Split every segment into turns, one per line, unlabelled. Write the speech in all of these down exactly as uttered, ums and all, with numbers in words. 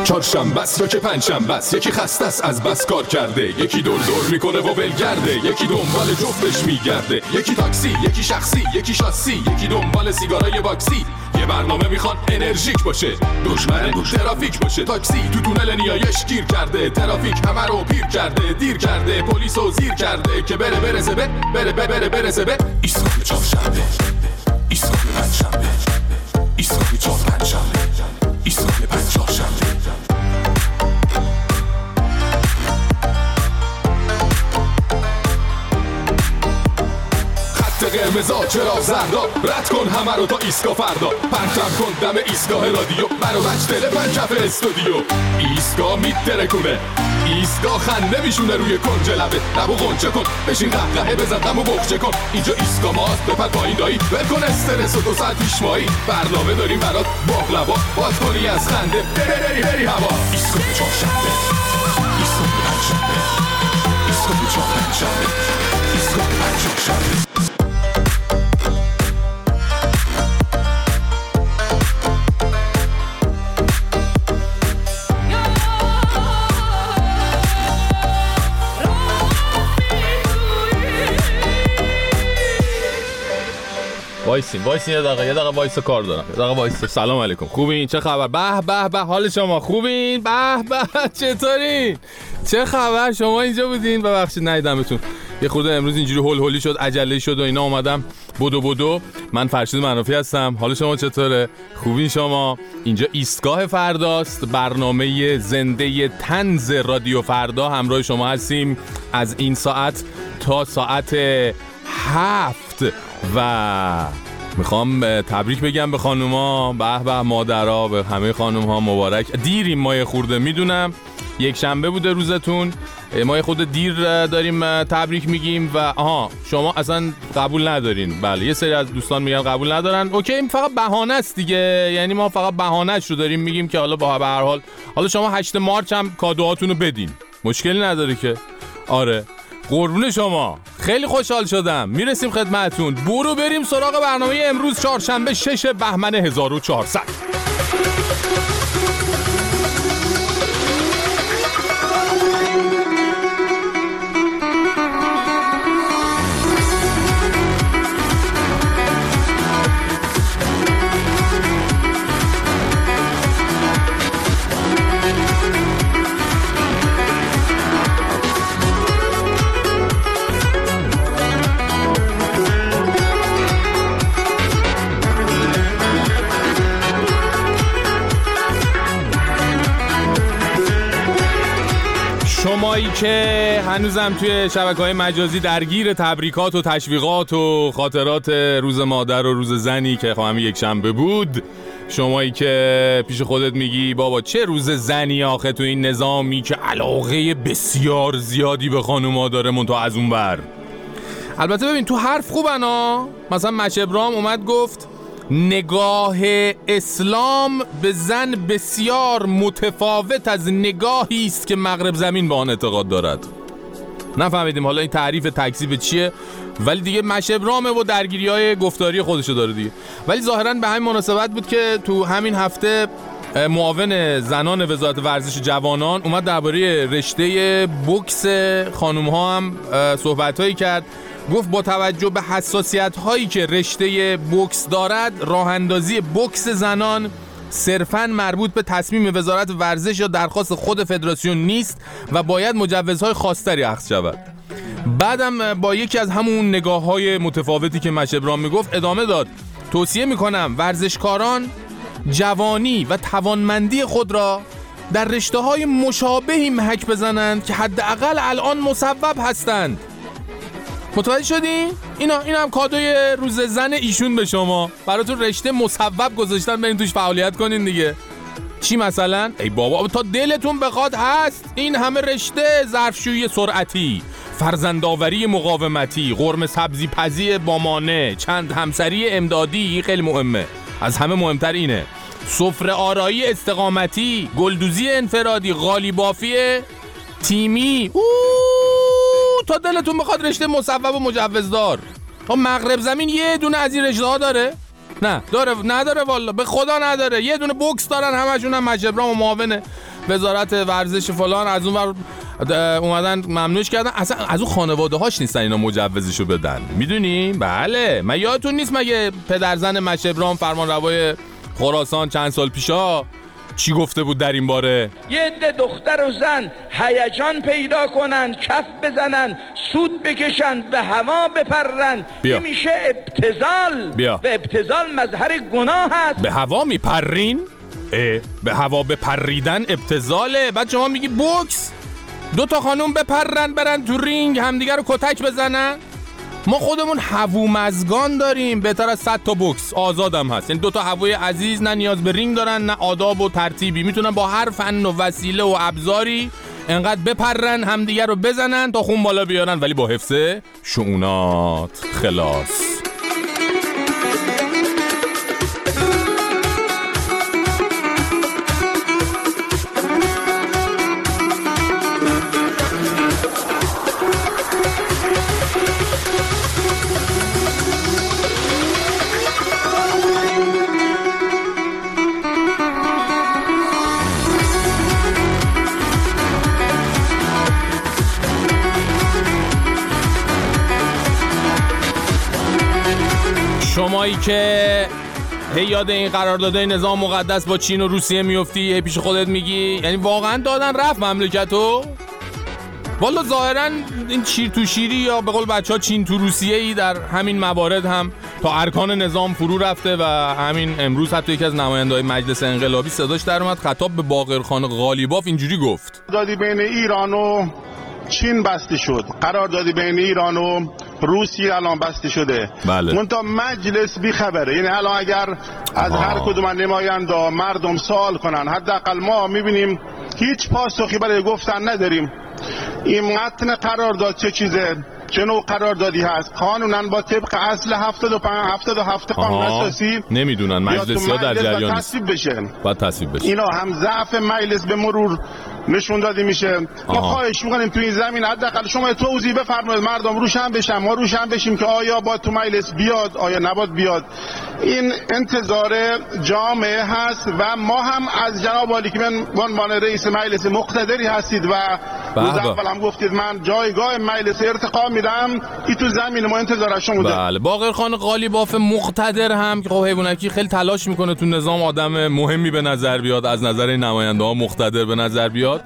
چهارشنبه است یا که پنجشنبه است، یکی خسته است از بس کار کرده، یکی دور دور میکنه و ولگرده، یکی دنبال جفتش میگرده، یکی تاکسی، یکی شخصی، یکی شاسی، یکی دنبال سیگارای باکسی. یه برنامه میخوان انرژیک باشه، دشمن ترافیک باشه. تاکسی تو تونل نیایش گیر کرده، ترافیک همه رو پیر کرده، دیر کرده، پلیسو زیر کرده که بره برسه به بره بره بره برسه به ایستگاه چهارشنبه، ایستگاه پنجشنبه، ایستگاه چهار پنجشنبه، ایستگاه پنج چهارشنبه. قرمزا چرا زردا، رد کن همه رو تا ایستگاه فردا، پرتم کن دم ایستگاه رادیو، منو بچ دل پنجف استودیو. ایستگاه میترکونه، ایستگاه خنده میشونه روی کنج لبه، لبو غنچه کن بشین قهقهه بزن غمو بخچه کن. اینجا ایستگاه ماست بپر پایین دایی، ول کن استرس و دو ساعت پیش مایی، برنامه داریم برات باقلبا، باز کنی از خنده بری بری بری هوا. ایستگاه چهارشنبه، ایستگاه پنجشنبه، ایستگاه چهار پنجشنبه، ایستگاه پنج چهارشنبه.
وایسین وایسین یه دقیقه یه دقیقه وایسا کار دارم. یه دقیقه وایسا. سلام علیکم. خوبین؟ چه خبر؟ به به به حال شما خوبین؟ به به چطورین؟ چه خبر؟ شما اینجا بودین؟ ببخشید ندیدمتون. یه خورده امروز اینجوری هول هولی شد، عجله شد و اینا اومدم بدو بدو. من فرشید منافی هستم. حال شما چطوره؟ خوبین شما؟ اینجا ایستگاه فرداست، برنامه زنده طنز رادیو فردا. همراه شما هستیم از این ساعت تا ساعت هفت و میخوام تبریک بگم به خانوما، به به مادرها، به همه خانوم ها مبارک. دیریم ما یه خورده، میدونم یک شنبه بوده روزتون، ما یه خورده دیر داریم تبریک میگیم و آها شما اصلا قبول ندارین. بله یه سری از دوستان میگن قبول ندارن. اوکی این فقط بهانه است دیگه، یعنی ما فقط بهانه‌اش رو داریم میگیم که حالا با به هر حال حالا شما هشت مارچ هم کادوهاتون رو بدین، مشکلی نداره که. آره قربون شما، خیلی خوشحال شدم. میرسیم خدمتتون. برو بریم سراغ برنامه امروز چهارشنبه شش بهمن هزار و چهارصد. شمایی که هنوزم توی شبکه‌های مجازی درگیر تبریکات و تشویقات و خاطرات روز مادر و روز زنی که همین یک شنبه بود، شمایی که پیش خودت میگی بابا چه روز زنی آخه تو این نظامی که علاقه بسیار زیادی به خانوما داره منتها از اون بر. البته ببین تو حرف خوبن ها، مثلا مشبرام اومد گفت نگاه اسلام به زن بسیار متفاوت از نگاهی است که مغرب زمین به آن اعتقاد دارد. نفهمیدیم حالا این تعریف تکذیب چیه، ولی دیگه مشبرامه و درگیری‌های گفتاری خودشو داره دیگه. ولی ظاهراً به همین مناسبت بود که تو همین هفته معاون زنان وزارت ورزش جوانان اومد درباره رشته بوکس خانم‌ها هم صحبت‌هایی کرد. گفت با توجه به حساسیت‌هایی که رشته بوکس دارد، راه اندازی بوکس زنان صرفاً مربوط به تصمیم وزارت ورزش یا درخواست خود فدراسیون نیست و باید مجوزهای خاص‌تری اخذ شود. بعدم با یکی از همون نگاه‌های متفاوتی که مشبرام میگفت ادامه داد: توصیه میکنم ورزشکاران جوانی و توانمندی خود را در رشته‌های مشابهی محک بزنند که حداقل الان مصوب هستند. متوجه شدین؟ اینا این هم کادوی روز زن ایشون به شما. براتون رشته مصوب گذاشتن، برین توش فعالیت کنین دیگه. چی مثلا؟ ای بابا تا دلتون بخواد هست این همه رشته: ظرفشویی سرعتی، فرزندآوری مقاومتی، قرمه سبزی پزی با مانع، چند همسری امدادی، خیلی مهمه. از همه مهمتر اینه: سفره آرایی استقامتی، گلدوزی انفرادی، قالیبافی تیمی. اوه تا دلتون بخواد رشته مصوب و مجوزدار. تا مغرب زمین یه دونه از این رشته ها داره؟ نه داره؟ نداره والله، به خدا نداره. یه دونه بوکس دارن همشون هم مشبرام و معاونه وزارت ورزش فلان از اون ور اومدن ممنوعش کردن. اصلا از اون خانواده هاش نیستن اینا مجوزشو بدن، میدونی؟ بله، من یادتون نیست مگه پدرزن مشبرام فرمانروای خراسان چند سال پیشا چی گفته بود در این باره؟
یه عده دختر و زن هیجان پیدا کنن، کف بزنن، سود بکشن، به هوا بپرن.
بیا.
این میشه ابتذال.
بیا.
و ابتذال مظهر گناه هست.
به هوا میپرین؟ اه، به هوا بپریدن ابتذاله. بعد شما میگی بوکس؟ دو تا خانوم بپرن برن تو رینگ همدیگه رو کتک بزنن؟ ما خودمون هوومزگان داریم بهتر از صد تا بوکس. آزادم هست، یعنی دو تا هوای عزیز نه نیاز به رینگ دارن نه آداب و ترتیبی، میتونن با هر فن و وسیله و ابزاری انقدر بپرن همدیگه رو بزنن تا خون بالا بیارن، ولی با حفظ شؤونات. خلاص. شمایی که هی یاد این قراردادهای نظام مقدس با چین و روسیه میفتی، هی پیش خودت میگی یعنی واقعا دادن رفت مملکتو؟ والا ظاهرا این چیر تو شیری یا به قول بچه ها چین تو روسیه ای در همین موارد هم تا ارکان نظام فرو رفته و همین امروز حتی یکی از نماینده‌های مجلس انقلابی صداش در اومد خطاب به باقرخان قالیباف اینجوری گفت:
قراردادی بین ایران و چین بسته شد، قراردادی بین ایران و روسیه الان بسته شده.
بله.
منتها مجلس بی خبره. یعنی الان اگر از آه. هر کدوم نماینده مردم سوال کنن، حداقل ما میبینیم هیچ پاسخی برای گفتن نداریم. این متن قرارداد چه چیزه؟ چه نوع قراردادی هست؟ قانونا با طبق اصل هفتاد و پنج هفتاد و هفت قانون اساسی
نمیدونن مجلس‌ها در جریان
تصویب بشه.
باید تصویب بشه.
اینا هم ضعف مجلس به مرور نشون داده میشه. ما خواهش میکنیم تو این زمین حداقل شما توضیح بفرمایید، مردم روشن بشن، ما روشن بشیم که آیا با تو مجلس بیاد آیا نباید بیاد. این انتظار جامعه هست و ما هم از جناب عالی که من به عنوان رئیس مجلس مقتدری هستید و روز اول هم گفتید من جایگاه مجلس ارتقا میدم، این تو زمین ما انتظار از شما بوده.
بله، باقرخان قالیباف مقتدر هم که خب حیوانکی خیلی تلاش میکنه تو نظام آدم مهمی به نظر بیاد، از نظر نماینده ها مقتدر به نظر بیاد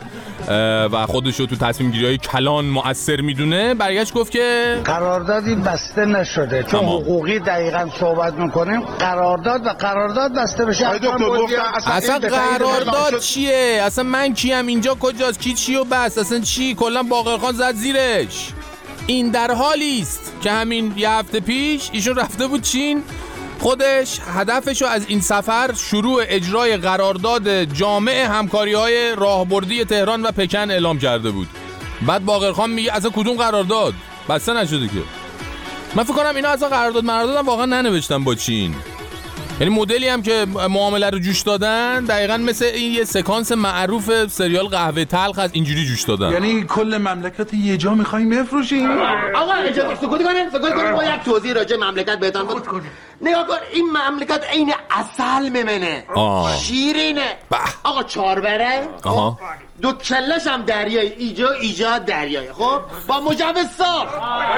و خودشو تو تصمیم گیری های کلان مؤثر میدونه، برگشت گفت که
قراردادی بسته نشده. چون
تمام.
حقوقی دقیقاً صحبت میکنیم، قرارداد و قرارداد بسته بشه.
اصلا, اصلا قرارداد چیه؟ اصلا من کیم؟ اینجا کجاست؟ کی چیو بس؟ اصلا چی؟ کلا باقرخان زد زیرش. این در حالی است که همین یه هفته پیش ایشون رفته بود چین، خودش هدفشو از این سفر شروع اجرای قرارداد جامع همکاری‌های راهبردی تهران و پکن اعلام کرده بود. بعد باقرخان میگه اصلا کدوم قرارداد؟ بسته نشده که. من فکر کنم اینا اصلا قرارداد قراردادم واقعا ننوشتن با چین. یعنی مدلی هم که معامله رو جوش دادن دقیقاً مثل این یه سکانس معروف سریال قهوه تلخ از اینجوری جوش دادن.
یعنی کل مملکت یه جا می‌خوایم بفروشیم؟
آقا اجازه سکوت کنه، سکوت کنه. ما یک توضیح راجع مملکت بهتون بود. نگاه کن، این مملکت عین عسل میمنه، شیرینه. آقا چاربره،
آها،
دو کلش هم دریایی، ایجا ایجاد دریایی. خب با مجوز ساخت.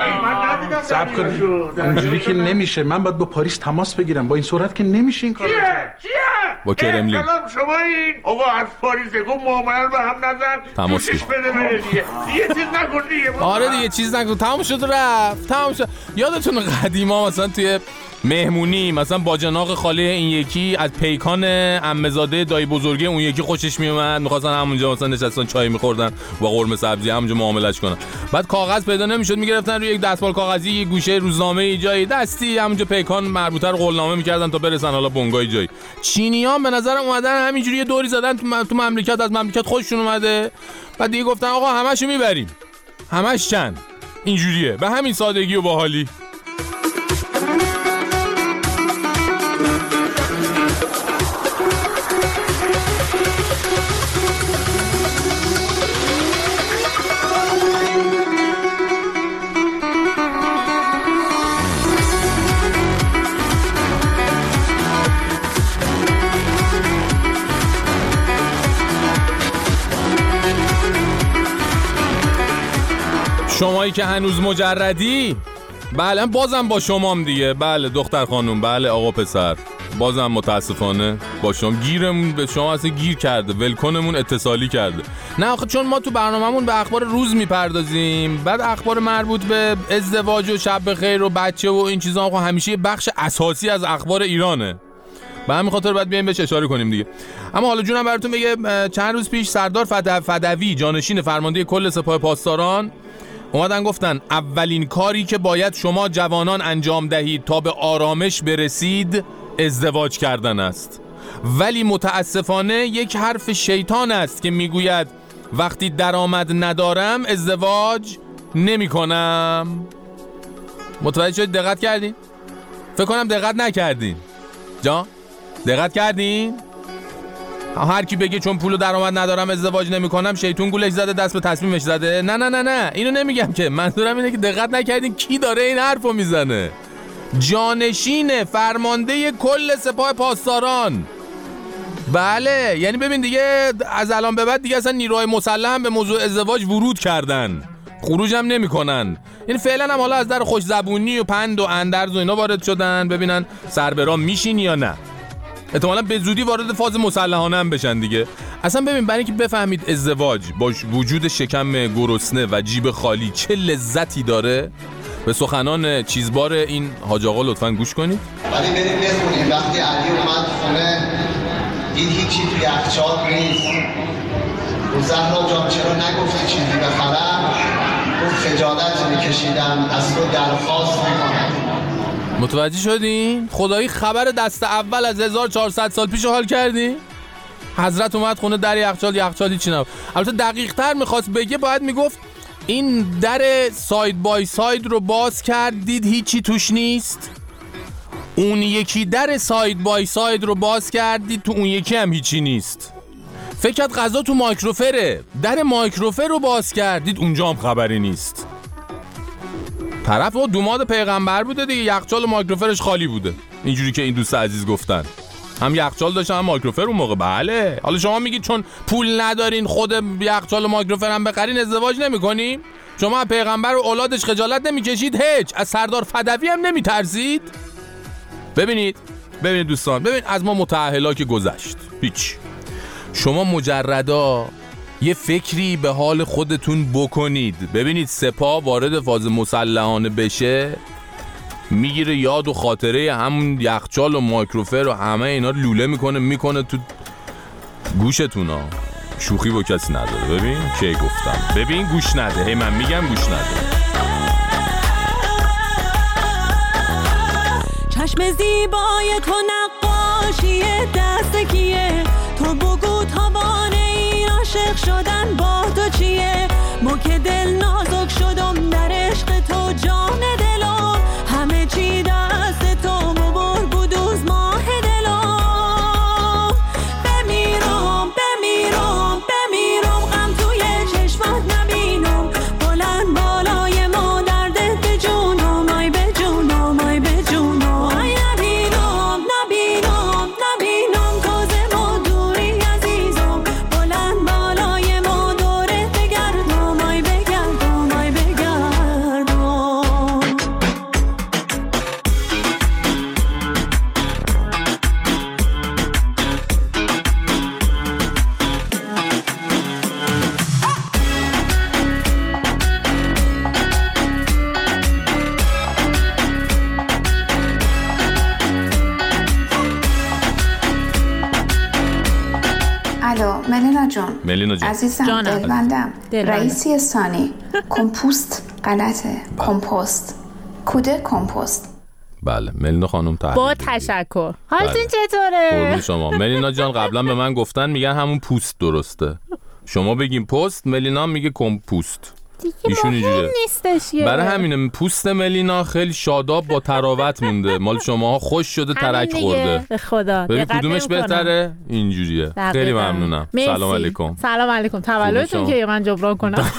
صبر کنید، اینجوری که نمیشه. من باید با پاریس تماس بگیرم. با این صورت که نمیشه این کار.
چیه؟ چیه؟
با کرملین.
کلام شما این آقا از پاریس گفت معامله به هم نزن.
تماس
بده بده دیگه. یه چیز نکن دیگه.
آره دیگه چیز نکن. تمام شد رفت. تمام شد. یادتون قدیما مثلا توی مهمونی مثلا باجناق خاله این یکی از پیکان عمه‌زاده دایی بزرگه اون یکی خوشش میومد، می‌خواستن همونجا مثلا نشستن چای می‌خوردن با قرمه سبزی همونجا معاملهش کنن. بعد کاغذ پیدا نمی‌شد، می‌گرفتن روی یک دستمال کاغذی یه گوشه روزنامه جایی دستی همونجا پیکان مربوطه رو قولنامه می‌کردن تا برسن حالا بنگای جایی. چینی‌ها به نظرم اومدن همینجوری یه دوری زدن تو مملکت، از مملکت خوششون اومده. بعد دیگه گفتن آقا همه‌شو می‌بریم. همش چند. اینجوریه. به همین سادگی و باحالی. شمایی که هنوز مجردی، بله بازم با شمام دیگه. بله دختر خانوم، بله آقا پسر، بازم متاسفانه با شما گیرمون به شما اصلا گیر کرده، ولکنمون اتصالی کرده. نه آخه چون ما تو برنامه‌مون به اخبار روز میپردازیم، بعد اخبار مربوط به ازدواج و شب بخیر و بچه و این چیزا خب همیشه بخش اساسی از اخبار ایرانه، به همین خاطر باید بیایم بهش اشاره کنیم دیگه. اما حالا جونم براتون بگه، چند روز پیش سردار فدوی جانشین فرمانده کل سپاه پاسداران اومدن گفتن اولین کاری که باید شما جوانان انجام دهید تا به آرامش برسید ازدواج کردن است. ولی متاسفانه یک حرف شیطان است که میگوید وقتی درآمد ندارم ازدواج نمی کنم. متوجه شدید؟ دقت کردین؟ فکر کنم دقت نکردین. جا؟ دقت کردین؟ هر کی بگه چون پول و درآمد ندارم ازدواج نمی‌کنم شیطون گولش زده، دست به تصمیمش زده. نه نه نه نه اینو نمیگم که، منظورم اینه که دقت نکردین کی داره این حرفو میزنه. جانشین فرمانده کل سپاه پاسداران. بله یعنی ببین دیگه از الان به بعد دیگه اصلا نیروهای مسلح هم به موضوع ازدواج ورود کردن، خروج هم نمی‌کنن. یعنی فعلا هم حالا از در خوش زبونی و پند و اندرز و اینا وارد شدن ببینن سربرام میشین یا نه. احتمالاً به زودی وارد فاز مسلحانه هم بشن دیگه. اصلا ببین برای اینکه بفهمید ازدواج با وجود شکم گرسنه و جیب خالی چه لذتی داره، به سخنان چیزبار این حاج آقا لطفاً گوش کنید.
ولی بریم بخونیم وقتی علی اومد خونه دید هیچی توی یخچال نیست، و زهرا جان چرا نگفتی چیزی بخرم؟ گفت خجالت میکشیدم از تو درخواست میکنم.
متوجه شدین؟ خدایی خبر دست اول از هزار و چهارصد سال پیش حال کردی؟ حضرت اومد خونه در یخچال یخچالی چی نبود. البته دقیق تر میخواست بگه باید میگفت این در ساید بای ساید رو باز کرد دید هیچی توش نیست، اون یکی در ساید بای ساید رو باز کرد دید تو اون یکی هم هیچی نیست. فکر کرد غذا تو مایکروفره، در مایکروفر رو باز کرد دید اونجا هم خبری نیست. طرف و دوماد پیغمبر بوده دیگه، یخچال و مایکروفرش خالی بوده، اینجوری که این دوست عزیز گفتن. هم یخچال داشتن هم مایکروفر اون موقع. بله حالا شما میگید چون پول ندارین خود یخچال و مایکروفر هم بخرین ازدواج نمی‌کنیم؟ شما پیغمبر و اولادش خجالت نمی‌کشید؟ هیچ از سردار فدوی هم نمی‌ترسید؟ ببینید ببینید دوستان، ببین از ما متأهلا که گذشت هیچ. شما مجردا یه فکری به حال خودتون بکنید. ببینید سپاه وارد فاز مسلحانه بشه میگیره یاد و خاطره همون یخچال و مایکروفر و همه اینا رو لوله میکنه میکنه تو گوشتون ها. شوخی با کسی نداره. ببین چه گفتم، ببین گوش نده، هی من میگم گوش نده.
چشم زیبای تو نقاشی دست کیه؟ تو بگو تاوان این عاشق شدن با تو چیه؟ مو که دل نازک شدم در عشق تو جان دلم، همه چی دست تو ببر بودوز ماه دلم. بمیرم بمیرم بمیرم غم توی چشمت نبینم، بلند بالای ما دردت به جونم، آی به جونم آی به جونم. آی نبینم نبینم نبینم تازه ما دوری عزیزم، بلند بالای ما دورت بگردم، آی بگردم آی بگردم.
الو ملینا جان.
ملینا جان
عزیزم
جانم.
دلبندم.
دلبندم.
رئیسی ثانی کمپوست غلطه، کمپوست کوده کمپوست.
بله ملینا خانم تحلیل
با
دیدی.
تشکر. حالتون
بله.
چطوره؟
قربون شما. ملینا جان قبلا به من گفتن میگن همون پوست درسته، شما بگیم پست، ملینا میگه کمپوست. ایشون اینجوریه
نیستش یه.
برای همینه پوست ملینا خیلی شاداب با تراوت مونده، مال شماها خوش شده ترک خورده.
به خدا
ببین
دقت
کدومش
نمی‌کنم.
بهتره؟ اینجوریه.
دقیقاً.
خیلی ممنونم.
مرسی.
سلام علیکم.
سلام علیکم. تولدتون که من جبران کنم.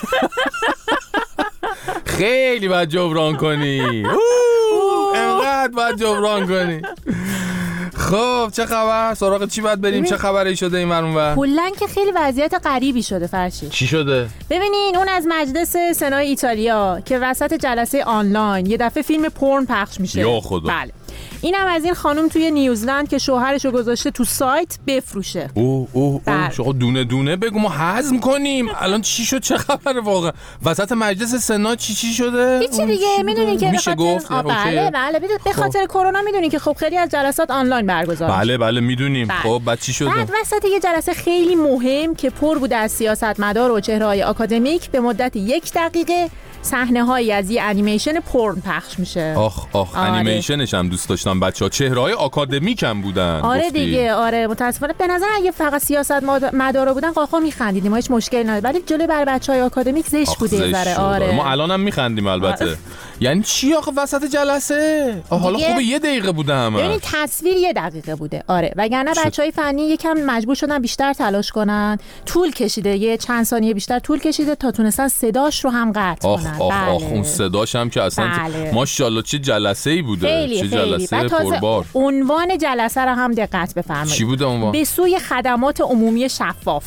خیلی باید جبران کنی. انقدر باید جبران کنی. خب چه خبر؟ سراغ چی باید بریم؟ چه خبری شده این ور اون ور؟
کلاً که خیلی وضعیت غریبی شده فرشید.
چی شده؟
ببینین اون از مجلس سنای ایتالیا که وسط جلسه آنلاین یه دفعه فیلم پورن پخش میشه.
یا خدا.
بله. اینم از این خانم توی نیوزلند که شوهرشو گذاشته تو سایت بفروشه.
اوه اوه اوه شما دونه دونه بگو ما هضم کنیم. الان چی شد؟ چه خبره واقعا؟ وسط مجلس سنا چی چی شده؟
هیچی دیگه میدونی که
میشه گفت؟
بله بله به خاطر کرونا میدونی که خب خیلی از جلسات آنلاین برگزار میشه.
بله بله میدونیم.
بله.
خب بعد چی شده؟
بعد وسط یه جلسه خیلی مهم که پر بود از سیاستمدار و چهره‌های آکادمیک به مدت یک دقیقه صحنه‌هایی از یه انیمیشن پورن پخش میشه.
آخ آخ آره. انیمیشنش هم دوست داشتم بچه‌ها، چهره‌های آکادمیک هم بودن.
آره
گفتی.
دیگه آره متأسفانه به نظر اگه فقط سیاست مدارا بودن قاقا میخندیدیم، ما هیچ مشکلی نداره، ولی جلوی بر بچه‌های آکادمیک زشت بوده ذره. آره
ما الانم میخندیم البته. آره. یعنی چی آخه وسط جلسه؟ حالا خوبه یه دقیقه بوده همه.
یعنی تصویر یه دقیقه بوده. آره وگرنه بچهای فنی یکم مجبور شدن بیشتر تلاش کنن، طول کشیده، یه چند ثانیه بیشتر طول کشیده تا تونستن صداش رو هم قطع
آخ
کنن.
آخ
بله.
آخ اون صداش هم که اصلا
بله.
ماشاءالله چه جلسه‌ای بوده.
خیلی
چه
خیلی.
جلسه پربار.
عنوان جلسه رو هم دقت بفرمایید.
چی بوده عنوان؟
به سوی خدمات عمومی شفاف.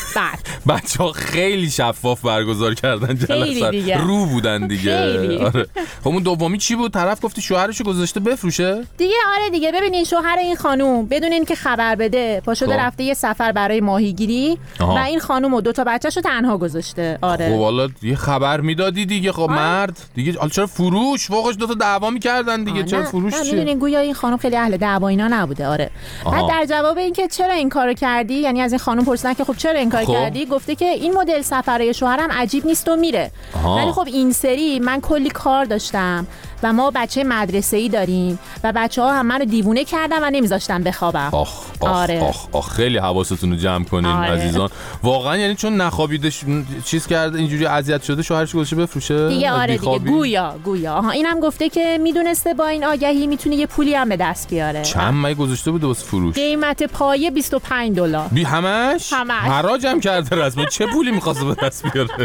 بله. بچه‌ها خیلی شفاف برگزار کردن جلسه. رو بودن دیگه. آره. خب اون دومی چی بود؟ طرف گفتی شوهرشو گذاشته بفروشه؟
دیگه آره دیگه ببینین شوهر این خانوم بدون اینکه خبر بده پا شده رفته یه سفر برای ماهیگیری و این خانوم و دو تا بچه‌شو تنها گذاشته. آره.
خب والا یه خبر میدادی دیگه. خب مرد دیگه حالا چرا فروش؟ فوقش دو تا دعوا می‌کردن دیگه. چرا فروش چیه؟
می‌دونین گویا این خانم خیلی اهل دعوا اینا نبوده. آره. بعد در جواب اینکه چرا این کارو کردی، یعنی از این خانم پرسیدن که خب چرا این کارو خب. کردی، گفته که این مدل سفرهای شوهرم عجیب نیست و میره. ولی خب این سری من کلی کار داشتم و ما بچه مدرسه‌ای داریم و بچه‌ها هم منو دیوونه کردن و نمیذاشتن بخوابم.
آخ آخ
آره.
آخ آخ خیلی حواستون رو جمع کنین آره. عزیزان. واقعا یعنی چون نخوابیدش چیز کرده اینجوری اذیت شده شوهرش گذاشته بفروشه
دیگه. آره دیگه گویا گویا آها اینم گفته که میدونسته با این آگهی میتونه یه پولی هم به دست بیاره.
چند مایه گذاشته بوده واسه فروش؟
قیمت پایه بیست و پنج دلار.
بی همش؟
همش.
حراج هم کرده رسما. چه پولی می‌خواسته به دست بیاره؟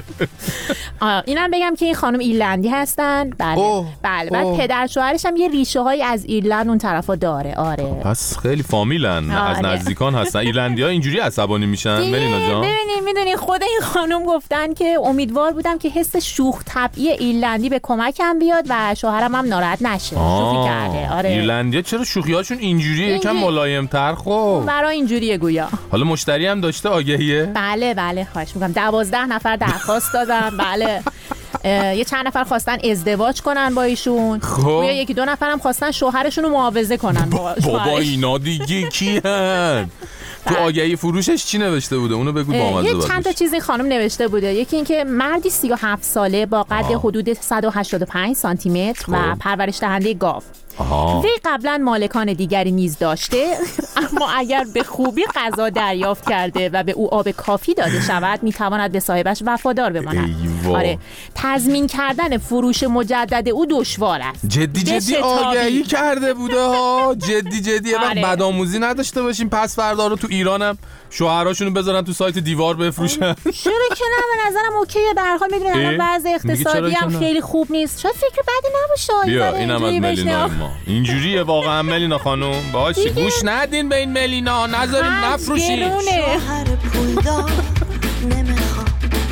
اینم بگم که این خانم ایرلندی هستن. بله اوه. بله بعد اوه. پدر شوهرش هم یه ریشه های از ایرلند اون طرفا داره. آره
پس خیلی فامیلن. آره. از نزدیکان هستن. ایرلندی‌ها اینجوری عصبانی میشن ملینا جان.
ببینید میدونی خود این خانم گفتن که امیدوار بودم که حس شوخ طبعی ایرلندی به کمکم بیاد و شوهرم هم ناراحت نشه. شوخی کرده. آره
ایرلندی‌ها چرا شوخی‌هاشون اینجوریه اینجوری... یکم ملایم‌تر؟ خب
برای اینجوریه گویا.
حالا مشتری هم داشته آگهیه؟
بله بله خواهش می‌کنم. دوازده نفر درخواست دادن. بله یه چند نفر خواستن ازدواج کنن با ایشون.
خب
یا یکی دو نفرم خواستن شوهرشون رو معاوضه کنن با
بابا اینا دیگه کیان؟ تو آگهی فروشش چی نوشته بوده؟ اونو بگو با مزه.
یه چند تا چیزی خانم نوشته بوده. یکی اینکه مردی سی و هفت ساله با قد حدود صد و هشتاد و پنج سانتی متر و پرورش دهنده گاو. وی قبلا مالکان دیگری نیز داشته اما اگر به خوبی غذا دریافت کرده و به او آب کافی داده شود میتواند به صاحبش وفادار بماند. آره تضمین کردن فروش مجدد او دشوار است.
جدی جدی آگهی کرده بوده ها. جدی جدی وقت آره. بدآموزی نداشته باشیم پس فردا رو تو ایرانم شوهراشونو بذارن تو سایت دیوار بفروشن.
چرا که نه به نظرم اوکیه. به هر حال میدونی الان وضع اقتصادی هم خیلی خوب نیست. شاید فکر بدی نباشه.
بیا اینم از ملینا ما. اینجوریه واقعا ملینا خانم. باشه گوش ندین به این ملینا نذارین نفروشین.
شوهر پولدار نمیخوام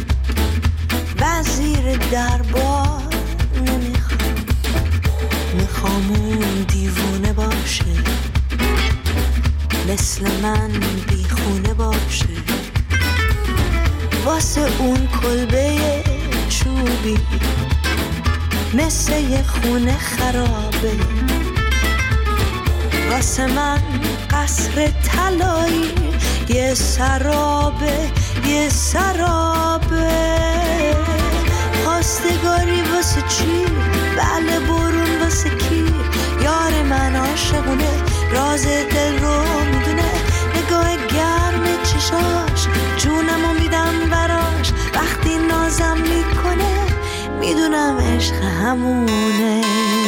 وزیر دربار نمیخوام میخوام اون دیوونه باشه مثل من بیخونه باشه واسه اون کلبه چوبی مثل یه خونه خرابه واسه من قصر طلایی یه سرابه یه سرابه خواستگاری واسه چی؟ بله برون واسه کی؟ یار من عاشقونه راز دل رو میدونه نگاه گرم چشاش جونمو میدم براش وقتی نازم میکنه میدونم عشق همونه.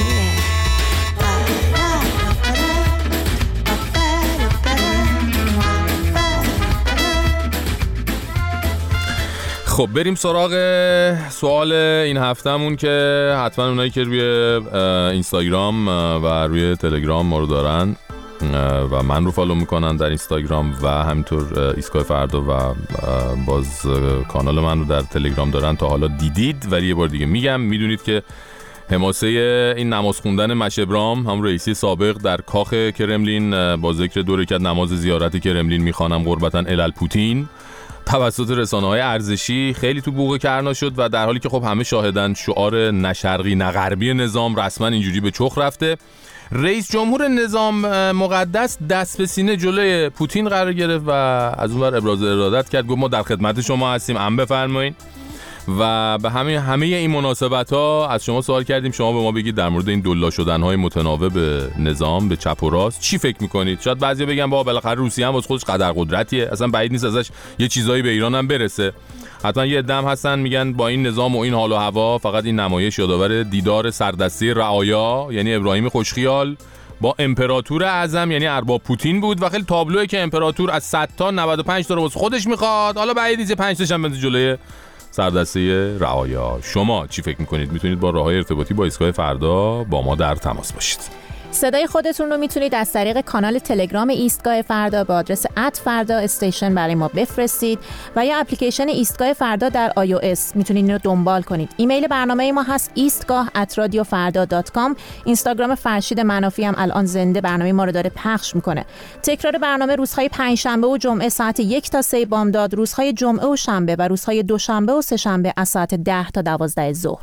خب بریم سراغ سوال این هفتهمون که حتما اونایی که روی اینستاگرام و روی تلگرام ما رو دارن و من رو فالو میکنن در اینستاگرام و همینطور ایستگاه فردا و باز کانال من رو در تلگرام دارن تا حالا دیدید، ولی یه بار دیگه میگم میدونید که حماسه این نماز خوندن مش ابرام، هم رئیسی سابق، در کاخ کرملین با ذکر دو رکعت نماز زیارت کرملین میخوانم قربتاً الی پوتین، توسط رسانه‌های ارزشی خیلی تو بوق کرنا شد و در حالی که خب همه شاهدن شعار نه شرقی نه غربی نظام رسما اینجوری به چخ رفته. رئیس جمهور نظام مقدس دست به سینه جلوی پوتین قرار گرفت و از اون ور ابراز ارادت کرد، گفت ما در خدمت شما هستیم، ام بفرمایید. و به همه همه این مناسبت‌ها از شما سوال کردیم شما به ما بگید در مورد این دلا شدن‌های متناوب به نظام، به چپ و راست چی فکر می‌کنید؟ شاید بعضیا بگن با بالاخره روسیه هم واسه خودش قدر قدرتیه، اصلا بعید نیست ازش یه چیزایی به ایران هم برسه. حتما یه عده‌ام هستن میگن با این نظام و این حال و هوا فقط این نمایش یادآور دیدار سردسته رعایا یعنی ابراهیم خوشخیال با امپراتور اعظم یعنی ارباب پوتین بود و خیلی تابلوئه که امپراتور از صد تا نود و پنج تا رو واسه خودش می‌خواد، حالا بعید نیست پنج تاش هم بنده جلوی سردسته رعایا. شما چی فکر میکنید؟ میتونید با راههای ارتباطی با ایستگاه فردا با ما در تماس باشید.
صدای خودتون رو میتونید از طریق کانال تلگرام ایستگاه فردا با آدرس ات فردا استیشن برای ما بفرستید و یا اپلیکیشن ایستگاه فردا در آی او اس میتونید اینو دنبال کنید. ایمیل برنامه ما هست ایستگاه ات رادیو فردا دات کام. اینستاگرام فرشید منافی هم الان زنده برنامه ما رو داره پخش میکنه. تکرار برنامه روزهای پنجشنبه و جمعه ساعت یک تا سه بامداد، روزهای جمعه و شنبه و روزهای دوشنبه و سه شنبه از ساعت ده تا دوازده ظهر.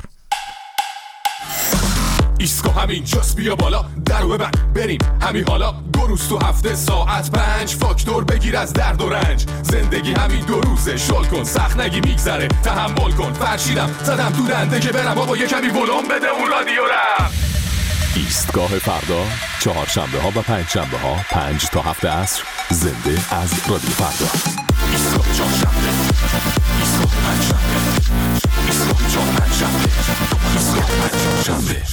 ایستگاه همین جاست، بیا بالا درو ببند بریم همین حالا، دو روز تو هفته ساعت پنج، فاکتور بگیر از درد و رنج، زندگی همین دو روزه، شل کن سخت نگی میگذره، تحمل کن، فرشیدم زدم دورنده که برم بابا یه کمی ولوم بده اون رادیو رم. ایستگاه فردا چهارشنبه ها و پنج شنبه ها پنج تا هفت عصر زنده از رادیو فردا. ایستگاه چهارشنبه، ایستگاه پنج شنبه، ایستگاه چهار پنج شنبه، ایستگاه پنج شنبه.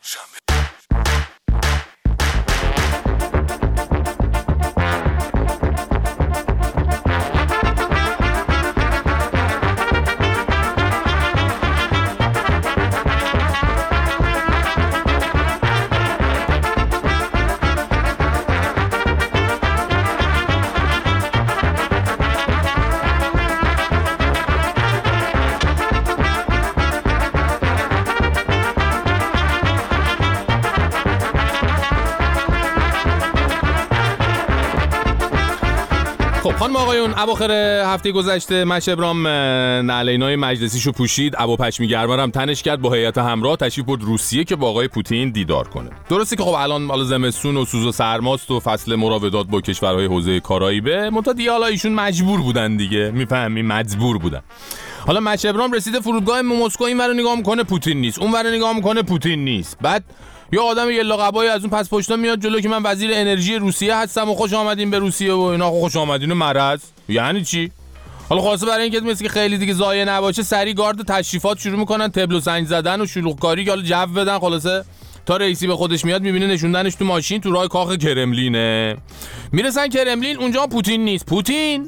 خانم آقایون، اواخر هفته گذشته مش ابرام نعلینای مجلسیشو پوشید، ابا پشمی گرمرم تنش کرد، با هیئت همراه تشریف برد روسیه که با آقای پوتین دیدار کنه. درسته که خب الان حالا زمستون و سوز و سرماست و فصل مراودات با کشورهای حوزه کارائیبه، منتها دیگه حالا ایشون مجبور بودن دیگه، میفهمی مجبور بودن. حالا مش ابرام رسیده فرودگاه مسکو، این ور نگاه میکنه پوتین نیست، اون ور نگاه میکنه پوتین نیست. بعد یا آدم یه لقبایی از اون پس پشتا میاد جلو که من وزیر انرژی روسیه هستم و خوش آمدین به روسیه و اینا. خوش آمدین و مرض یعنی چی؟ حالا خلاصه برای اینکه مثل که خیلی دیگه ضایع نباشه سری گارد تشریفات شروع میکنن تبل و سنج زدن و شلوغ کاری که حالا جو بدن. خلاصه تا رئیسی به خودش میاد میبینه نشوندنش تو ماشین تو راه کاخ کرملینه. میرسن کرملین، اونجا پوتین نیست. پوتین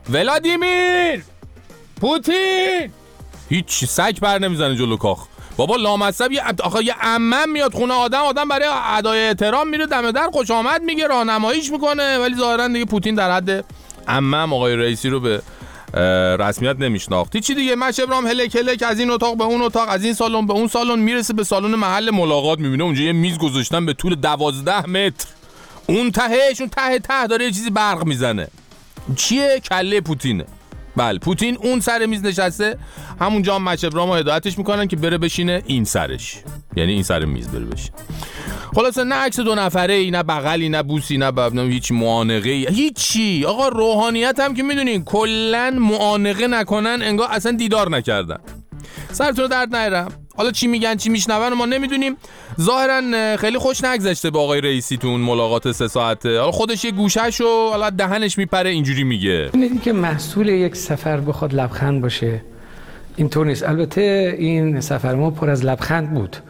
ولادیمیر پوتین هیچ سگ بر نمیزنه جلو کاخ. بابا لامصب یه آخه یه عمم میاد خونه آدم، آدم برای ادای احترام میره دم در خوش آمد میگه، راهنماییش میکنه، ولی ظاهرا دیگه پوتین در حد عمم آقای رئیسی رو به رسمیت نمیشناخت. چی دیگه مش ابرام هلک هلک از این اتاق به اون اتاق، از این سالن به اون سالن، میرسه به سالن محل ملاقات، میبینه اونجا یه میز گذاشتن به طول دوازده متر، اون تهش اون ته ته داره یه چیزی برق میزنه. چیه؟ کله پوتینه. بله پوتین اون سر میز نشسته، همونجا هم مش ابرامو هدایتش میکنن که بره بشینه این سرش، یعنی این سر میز بره بشینه. خلاصه نه عکس دو نفره ای، نه بغلی، نه بوسی، نه بب... نه هیچ معانقه ای، هیچی. آقا روحانیت هم که میدونین کلن معانقه نکنن انگار اصلا دیدار نکردن. سرتون درد نیارم. حالا چی میگن چی میشنون ما نمیدونیم. ظاهرا خیلی خوش نگذشته با آقای رئیسی تو اون ملاقات سه ساعته. حالا خودش یه گوشهشو حالا دهنش میپره اینجوری میگه.
اینه که محصول یک سفر بخواد لبخند باشه اینطور نیست. البته این سفر ما پر از لبخند بود،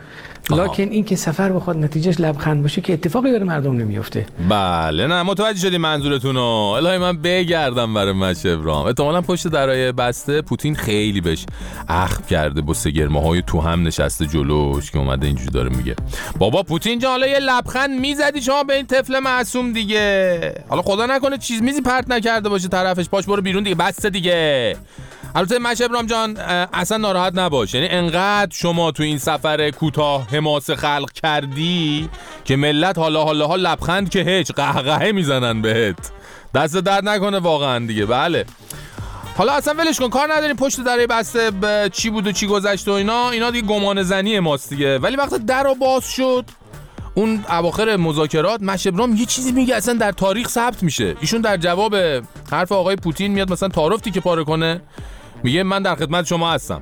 لکن این که سفر بخواد نتیجهش لبخند باشه که اتفاقی برای مردم نمیفته.
بله نه متوجه شدی منظورتون رو. الهی من بگردم برای مشه ابراهام. احتمالاً پشت درای بسته پوتین خیلی بهش اخم کرده، با سگرمه‌های تو هم نشسته جلوش که اومده اینجوری داره میگه بابا پوتین جان حالا یه لبخند میزدی شما به این طفل معصوم دیگه، حالا خدا نکنه چیز میزی پرت نکرده باشه طرفش، پاش برو بیرون دیگه، بس دیگه. البته مشه ابراهام جان اصلا ناراحت نباش، یعنی انقدر شما تو این سفر کوتاه حماسه خلق کردی که ملت حالا حالا ها لبخند که هیچ قهقهه میزنن بهت، دست درد نکنه واقعا دیگه. بله حالا اصلا ولش کن، کار نداریم پشت درای بسته چی بود و چی گذشت و اینا اینا دیگه گمان زنی ماست دیگه. ولی وقتی در رو باز شد اون اواخر مذاکرات، مشه ابراهام یه چیزی میگه اصلا در تاریخ ثبت میشه. ایشون در جواب حرف آقای پوتین میاد مثلا تعارفی که پاره کنه، میگه من در خدمت شما هستم.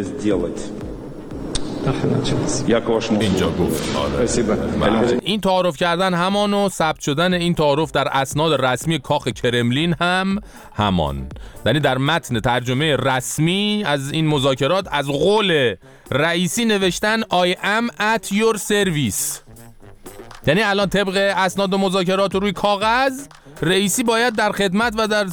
اینجا گفت آره. این تعارف کردن همان و ثبت شدن این تعارف در اسناد رسمی کاخ کرملین هم همان، یعنی در متن ترجمه رسمی از این مذاکرات از قول رئیسی نوشتن I am at your service، یعنی الان طبق اسناد و مذاکرات روی کاغذ رئیسی باید در خدمت و در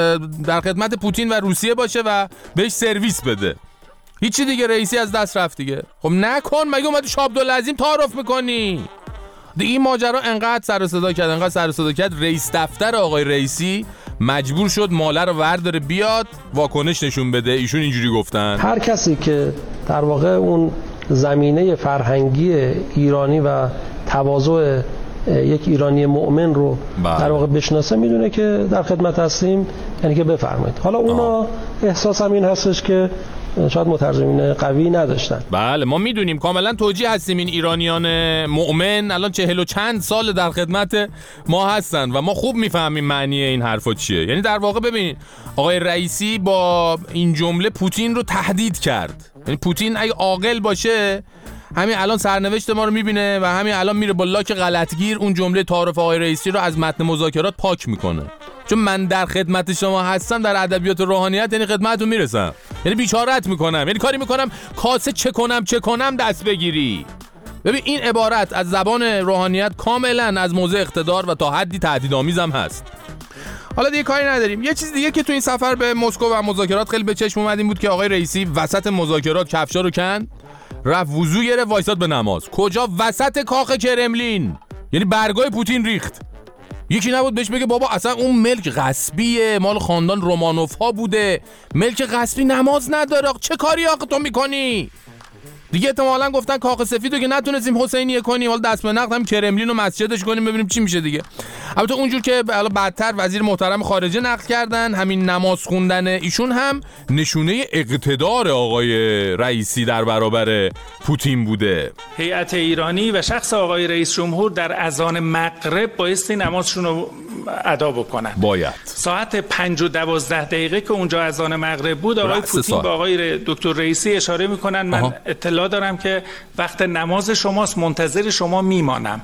در خدمت پوتین و روسیه باشه و بهش سرویس بده. هیچی دیگه، رئیسی از دست رفت دیگه. خب نکن، مگه اومدی شاه عبدالعظیم تعارف میکنی دیگه؟ این ماجرا انقدر سر و صدا کرد انقدر سر و صدا کرد رئیس دفتر آقای رئیسی مجبور شد ماله رو ورداره بیاد واکنش نشون بده. ایشون اینجوری گفتن
هر کسی که در واقع اون زمینه فرهنگی ایرانی و تواضع یک ایرانی مؤمن رو بله. در واقع بشناسه میدونه که در خدمت هستیم، یعنی که بفرمایید. حالا اونا احساسم این هستش که شاید مترجمین قوی نداشتن.
بله ما میدونیم کاملا توجیه هستیم، این ایرانیان مؤمن الان چهل و چند سال در خدمت ما هستن و ما خوب میفهمیم معنی این حرفا چیه. یعنی در واقع ببینید آقای رئیسی با این جمله پوتین رو تهدید کرد. یعنی پوتین اگه عاقل باشه همین الان سرنوشت ما رو میبینه و همین الان میره با لاک غلطگیر اون جمله تعارف آقای رئیسی رو از متن مذاکرات پاک میکنه. چون من در خدمت شما هستم در ادبیات روحانیت یعنی خدمتتون میرسم، یعنی بیچارت میکنم، یعنی کاری میکنم کاسه چه کنم چه کنم دست بگیری. ببین این عبارت از زبان روحانیت کاملا از موضع اقتدار و تا حدی تهدیدآمیزم هست. حالا دیگه کاری نداریم. یه چیز دیگه که تو این سفر به مسکو و مذاکرات خیلی به چشم اومد این بود که آقای رئیسی وسط مذاکرات کفشا رو کند، رفت وضو گرفت، وایساد به نماز. کجا؟ وسط کاخ کرملین، یعنی برگای پوتین ریخت. یکی نبود بهش بگه بابا اصلا اون ملک غصبیه، مال خاندان رومانوف ها بوده، ملک غصبی نماز نداره، چه کاری آخه تو میکنی؟ دیگه احتمالاً گفتن کاخ سفیدو که نتونستیم حسینیه کنیم، حالا دست به نقد هم کرملین و مسجدش کنیم ببینیم چی میشه دیگه. البته اونجور که حالا بعدتر وزیر محترم خارجه نقد کردن، همین نماز خوندن ایشون هم نشونه اقتدار آقای رئیسی در برابر پوتین بوده.
هیئت ایرانی و شخص آقای رئیس جمهور در اذان مغرب بایستی نمازشون رو ادا بکنن.
باید
ساعت پنج و دوازده دقیقه که اونجا اذان مغرب بود آقای پوتین با آقای دکتر رئیسی اشاره میکنن من آها. اطلاع دارم که وقت نماز شماست، منتظر شما میمانم.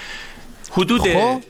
حدود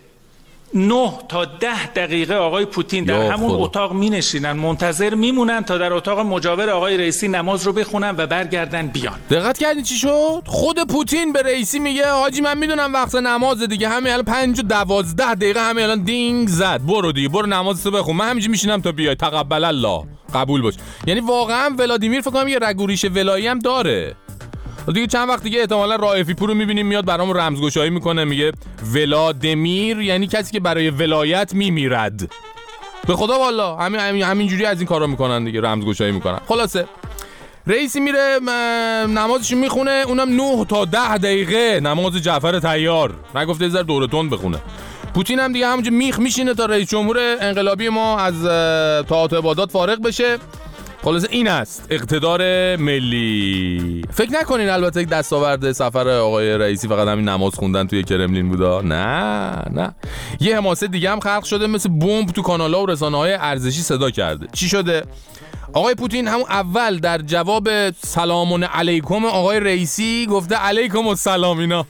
نه تا ده دقیقه آقای پوتین در همون خدا. اتاق می نشینن منتظر میمونن تا در اتاق مجاور آقای رئیسی نماز رو بخونن و برگردن بیان.
دقت کردین چی شد؟ خود پوتین به رئیسی میگه حاجی من میدونم وقت نماز دیگه، همین الان پنج و دوازده دقیقه همین الان دینگ زد، برو دیگه برو نمازتو بخون، من همینجوری میشینم تا بیای، تقبل الله، قبول باش. یعنی واقعا ولادیمیر فکر کنم یه رگوریش ولایی هم داره. دیگه چند وقت دیگه احتمالاً رائفی پور رو می‌بینیم میاد برامون رمزگشایی میکنه، میگه ولادیمیر یعنی کسی که برای ولایت میمیرد. به خدا والا همین همین همینجوری از این کارا میکنن دیگه، رمزگشایی میکنن. خلاصه رئیسی میره نمازش میخونه، اونم نه تا ده دقیقه نماز جعفر طیار، نگفته یه ذره دوره تند بخونه. پوتین هم دیگه همونجا میخ میشینه تا رئیس جمهور انقلابی ما از طاعات عبادات فارغ بشه. خلاصه این است اقتدار ملی. فکر نکنین البته دستاورد سفر آقای رئیسی فقط همین نماز خوندن توی کرملین بودا، نه نه، یه حماسه دیگه هم خلق شده، مثل بمب تو کانال‌ها و رسانه‌های ارزشی صدا کرده. چی شده؟ آقای پوتین همون اول در جواب سلام علیکم آقای رئیسی گفته علیکم السلام. اینا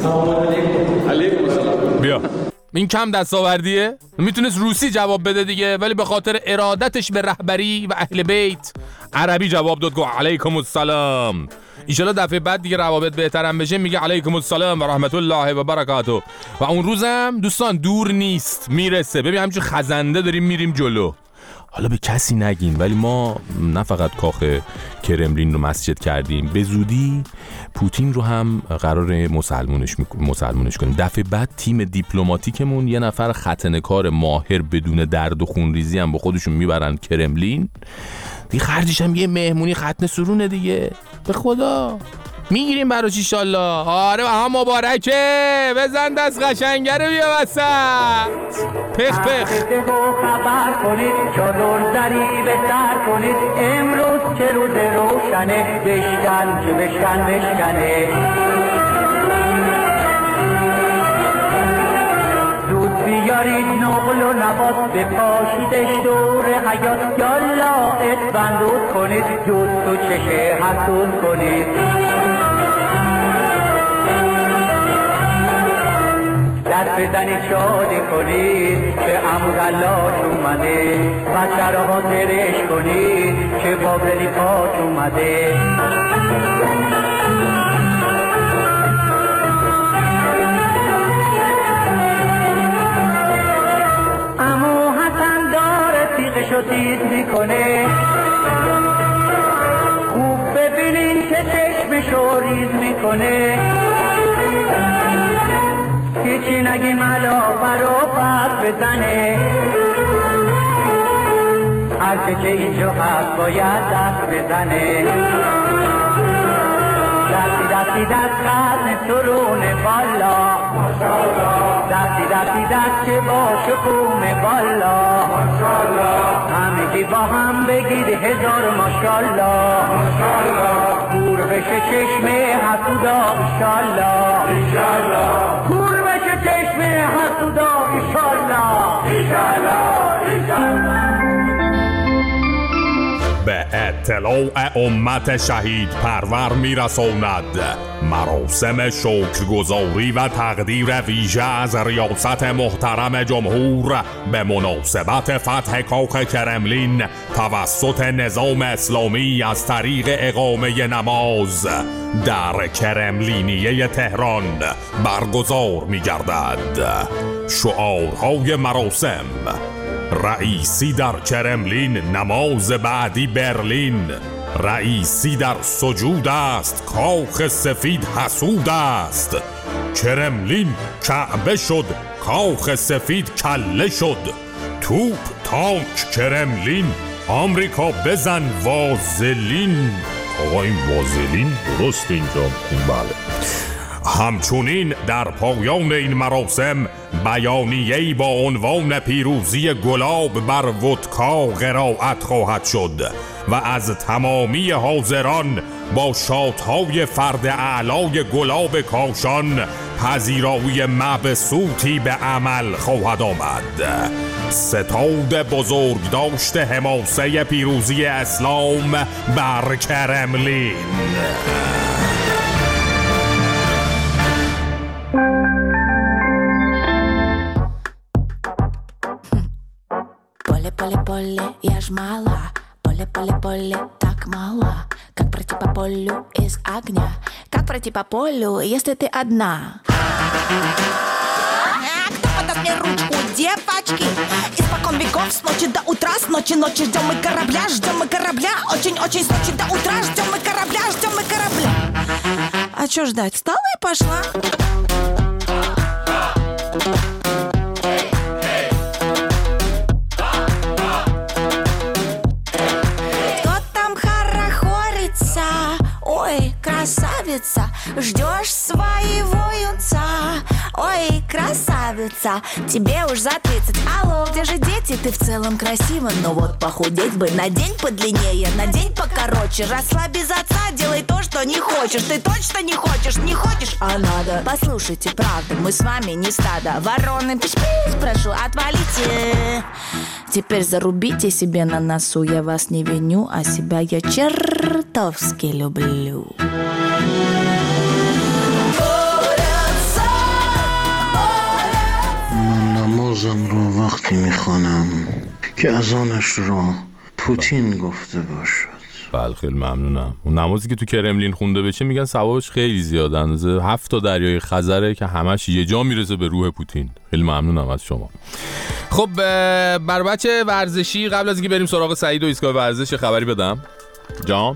علیکم السلام. بیا این کم دستاوردیه؟ میتونست روسی جواب بده دیگه، ولی به خاطر ارادتش به رهبری و اهل بیت عربی جواب داد، گفت علیکم السلام. ایشالا دفعه بعد دیگه روابط بهترم بشه میگه علیکم السلام و رحمت الله و برکاته. و اون روزم دوستان دور نیست، میرسه. ببین همچون خزنده داریم میریم جلو. حالا به کسی نگین، ولی ما نه فقط کاخ کرملین رو مسجد کردیم، به زودی پوتین رو هم قرار مسلمونش مسلمونش کنیم. دفعه بعد تیم دیپلماتیکمون یه نفر ختنه‌کار ماهر بدون درد و خونریزی هم با خودشون میبرن کرملین. دیگه خرجش هم یه مهمونی ختنه سرونه دیگه. به خدا میگیریم براش ایشالله. آره هم مبارکه. بزن دست قشنگه رو بیا وسط. پخ پخ
خبر کنید چادر دری به سر کنید امروز چه روز روشنه بشکن که بشکن بشکنه زود بیارید نقل و نبات بپاشیدش دور حیات یالا اتبندود کنید جود تو چشه حسود کنید دست بزنید شادی کنید که امغلاش اومده بچه را حاضرش کنید که بابلی پاش اومده امو حسن داره تیغشو تیز میکنه خوب ببینین که چشمشو ریز میکنه هیچی نگیم علا برو پس بزنه هرچه که اینجا هست باید دست بزنه دستی دستی دست قدن سرونه بالا دستی دستی دست که باشه قومه بالا همگی با هم بگید هزار ماشالله گور بشه چشمه حسودا ایشالله گور بشه چشمه حسودا ایشالله
به اطلاع امت شهید پرور میرساند مراسم شکرگزاری و تقدیر ویژه از ریاست محترم جمهور به مناسبت فتح کاخ کرملین توسط نظام اسلامی از طریق اقامه نماز در کرملینیه تهران برگزار می‌گردد. شعارهای مراسم: رئیسی در کرملین، نماز بعدی برلین. رئیسی در سجود است، کاخ سفید حسود است. کرملین کعبه شد، کاخ سفید کله شد. توپ تانک کرملین، آمریکا بزن وازلین. آقا این وازلین درست اینجا بله. همچنین در پایان این مراسم بیانیه‌ای با عنوان پیروزی گلاب بر ودکا قرائت خواهد شد و از تمامی حاضران با شات‌های فرد اعلای گلاب کاشان پذیرایی مبسوطی به عمل خواهد آمد. ستاد بزرگ داشته حماسه پیروزی اسلام بر کرملین.
Поле, поле, я ж мала. Поле, поле, поле, так мало. Как пройти по полю из огня? Как пройти по полю, если ты одна? Кто подаст мне ручку, девочки? Испокон веков, с ночи до утра, с ночи ночи ждем мы корабля, ждем мы корабля. Очень-очень с ночи до утра, ждем мы корабля, ждем мы корабля. А чё ждать? Встала и пошла. Красавица, ждешь своего юнца. Ой, красавица, тебе уж за тридцать. Алло, где же дети? Ты в целом красива, но вот похудеть бы. На день подлиннее, на день покороче. Росла без отца, делай то, что не хочешь. Ты точно не хочешь, не хочешь, а надо. Послушайте, правда, мы с вами не стадо. Вороны, пиш-пиш, прошу, отвалите. Теперь зарубите себе на носу. Я вас не виню, а себя я чертовски люблю.
من نمازم رو وقتی میخوانم که اذانش رو پوتین گفته باشد.
بله خیلی ممنونم. اون نمازی که تو کرملین خونده بشه میگن ثوابش خیلی زیاده، اندازه هفت تا دریای خزره که همش یه جا میرسه به روح پوتین. خیلی ممنونم از شما. خب بر بچه ورزشی قبل از اینکه بریم سراغ سعید و ایستگاه ورزش خبری بدم. جان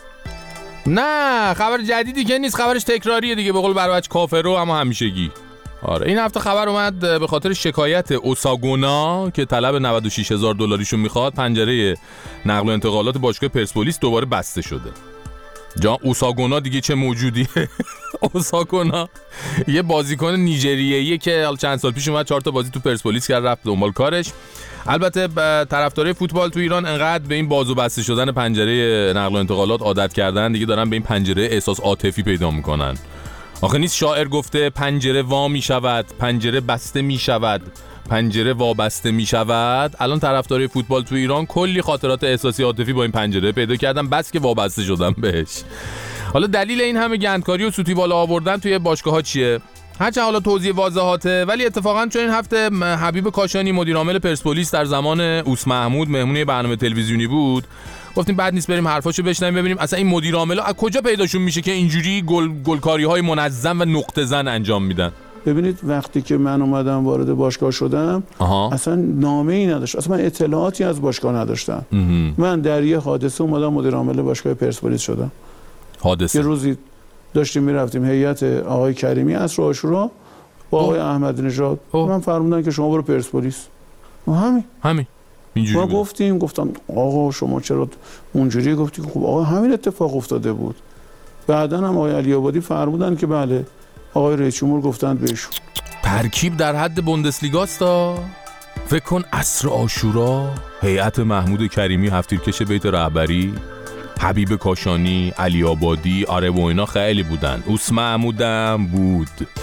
نه خبر جدیدی که نیست، خبرش تکراریه دیگه، به قول بر بچه کافرو اما همیشگی. آره این هفته خبر اومد به خاطر شکایت اوساگونا که طلب نود و شش هزار دلاریشو میخواد، پنجره نقل و انتقالات باشگاه پرسپولیس دوباره بسته شده. جا اوساگونا دیگه چه موجودیه؟ اوساگونا یه بازیکن نیجریه‌ایه که چند سال پیش اومد چهار تا بازی تو پرسپولیس کرد رفت دنبال کارش. البته طرفدارای فوتبال تو ایران انقدر به این باز و بسته شدن پنجره نقل و انتقالات عادت کردن دیگه، دارن به این پنجره احساس عاطفی پیدا میکنن. آخه نیست شاعر گفته پنجره وا می شود، پنجره بسته می شود، پنجره وابسته می شود. الان طرفدارای فوتبال تو ایران کلی خاطرات احساسی عاطفی با این پنجره پیدا کردن، بس که وابسته شدن بهش. حالا دلیل این همه گندکاری و سوتی بالا آوردن توی باشگاه‌ها چیه؟ هرچند حالا توضیح واضحاته، ولی اتفاقا چون این هفته حبیب کاشانی مدیر عامل پرسپولیس در زمان اوس محمود مهمون برنامه تلویزیونی بود، گفتیم بعد نیست بریم حرفاشو بشنویم ببینیم اصلا این مدیر عاملا از کجا پیداشون میشه که اینجوری گل گلکاری‌های منظم و نقطه زن انجام میدن.
ببینید وقتی که من اومدم وارد باشگاه شدم آها. اصلا نامه‌ای نداشت، اصلا من اطلاعاتی از باشگاه نداشتم. امه. من در یه حادثه اومدم مدیر عامل باشگاه پرسپولیس شدم.
حادثه
یه روزی داشتیم میرفتیم هیئت آقای کریمی عصر عاشورا با آقای احمدی نژاد، من فرمودن که شما برو پرسپولیس. همین
همین
ما گفتیم، گفتم آقا شما چرا اونجوری گفتی؟ خب آقا همین اتفاق افتاده بود. بعداً هم آقای علی آبادی فرمودن که بله آقای رئیس جمهور گفتند بهشون.
ترکیب در حد بوندسلیگاستا. فکر کن عصر عاشورا هیئت محمود کریمی هفتیرکش بیت رهبری، حبیب کاشانی، علی آبادی، آره و اینا خیلی بودن. اوس محمودم بود.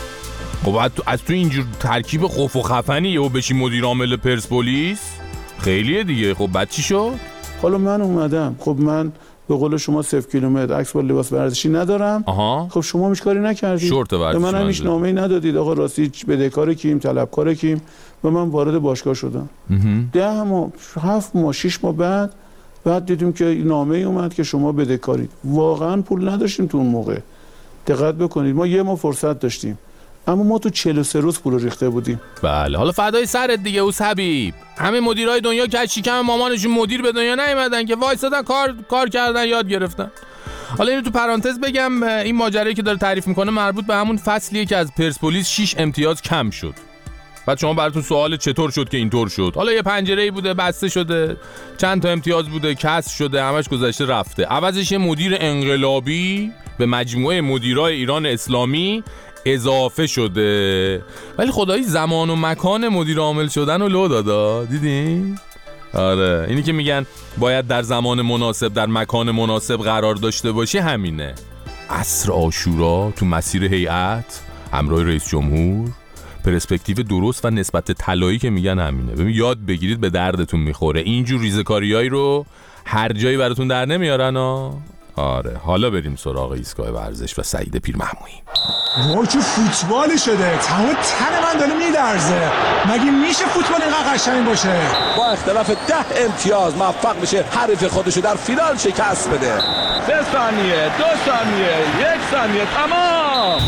خب از تو اینجور ترکیب خوف و خفنی و بشی مدیر عامل پرسپولیس خیلیه دیگه. خب بعد چی شد؟
حالا من اومدم، خب من به قول شما صفر کیلومتر عکس با لباس ورزشی ندارم.
آها.
خب شما هیچ کاری نکردید.
شورت ورزشی.
من هم هیچ نامه‌ای ندادید آقا راستی بدهکار کیم، طلبکار کیم، و من وارد باشگاه شدم. ده ماه، هفت ماه، شش ماه بعد بعد دیدیم که نامه‌ای اومد که شما بدهکارید. واقعا پول نداشتیم تو اون موقع. دقت بکنید ما یه ماه فرصت داشتیم، اما ما تو چهل و سه روز پول ریخته بودیم.
بله حالا فدای سرت دیگه اوس حبیب. همه مدیرای دنیا که از شکم مامانشون مدیر به دنیا نیومدن که وایسادن کار کار کردن یاد گرفتن. حالا اینو تو پرانتز بگم، این ماجرایی که داره تعریف میکنه مربوط به همون فصلیه که از پرسپولیس شش امتیاز کم شد. بعد شما براتون سوال چطور شد که اینطور شد؟ حالا یه پنجره‌ای بوده بسته شده، چند تا امتیاز بوده کسر شده، همش گذشته رفته. عوضش یه مدیر انقلابی به مجموعه مدیرای ایران اسلامی اضافه شده. ولی خدایی زمان و مکان مدیر عامل شدن رو لو دادا. دیدین؟ آره اینی که میگن باید در زمان مناسب در مکان مناسب قرار داشته باشی همینه. عصر عاشورا تو مسیر هیئت همراه رئیس جمهور، پرسپکتیو درست و نسبت طلایی که میگن همینه. ببین یاد بگیرید به دردتون میخوره. اینجور ریزکاریایی رو هر جایی براتون در نمیارن ها. آره حالا بریم سراغ ایستگاه ورزش و سعید پیرمحمویی.
وای چه فوتبالی شده، تمام تن من داره میلرزه. مگه میشه فوتبال اینقدر قشنگ باشه؟
با اختلاف ده امتیاز موفق بشه حریف خودشو در فینال شکست بده.
سه ثانیه، دو ثانیه، یک ثانیه، تمام.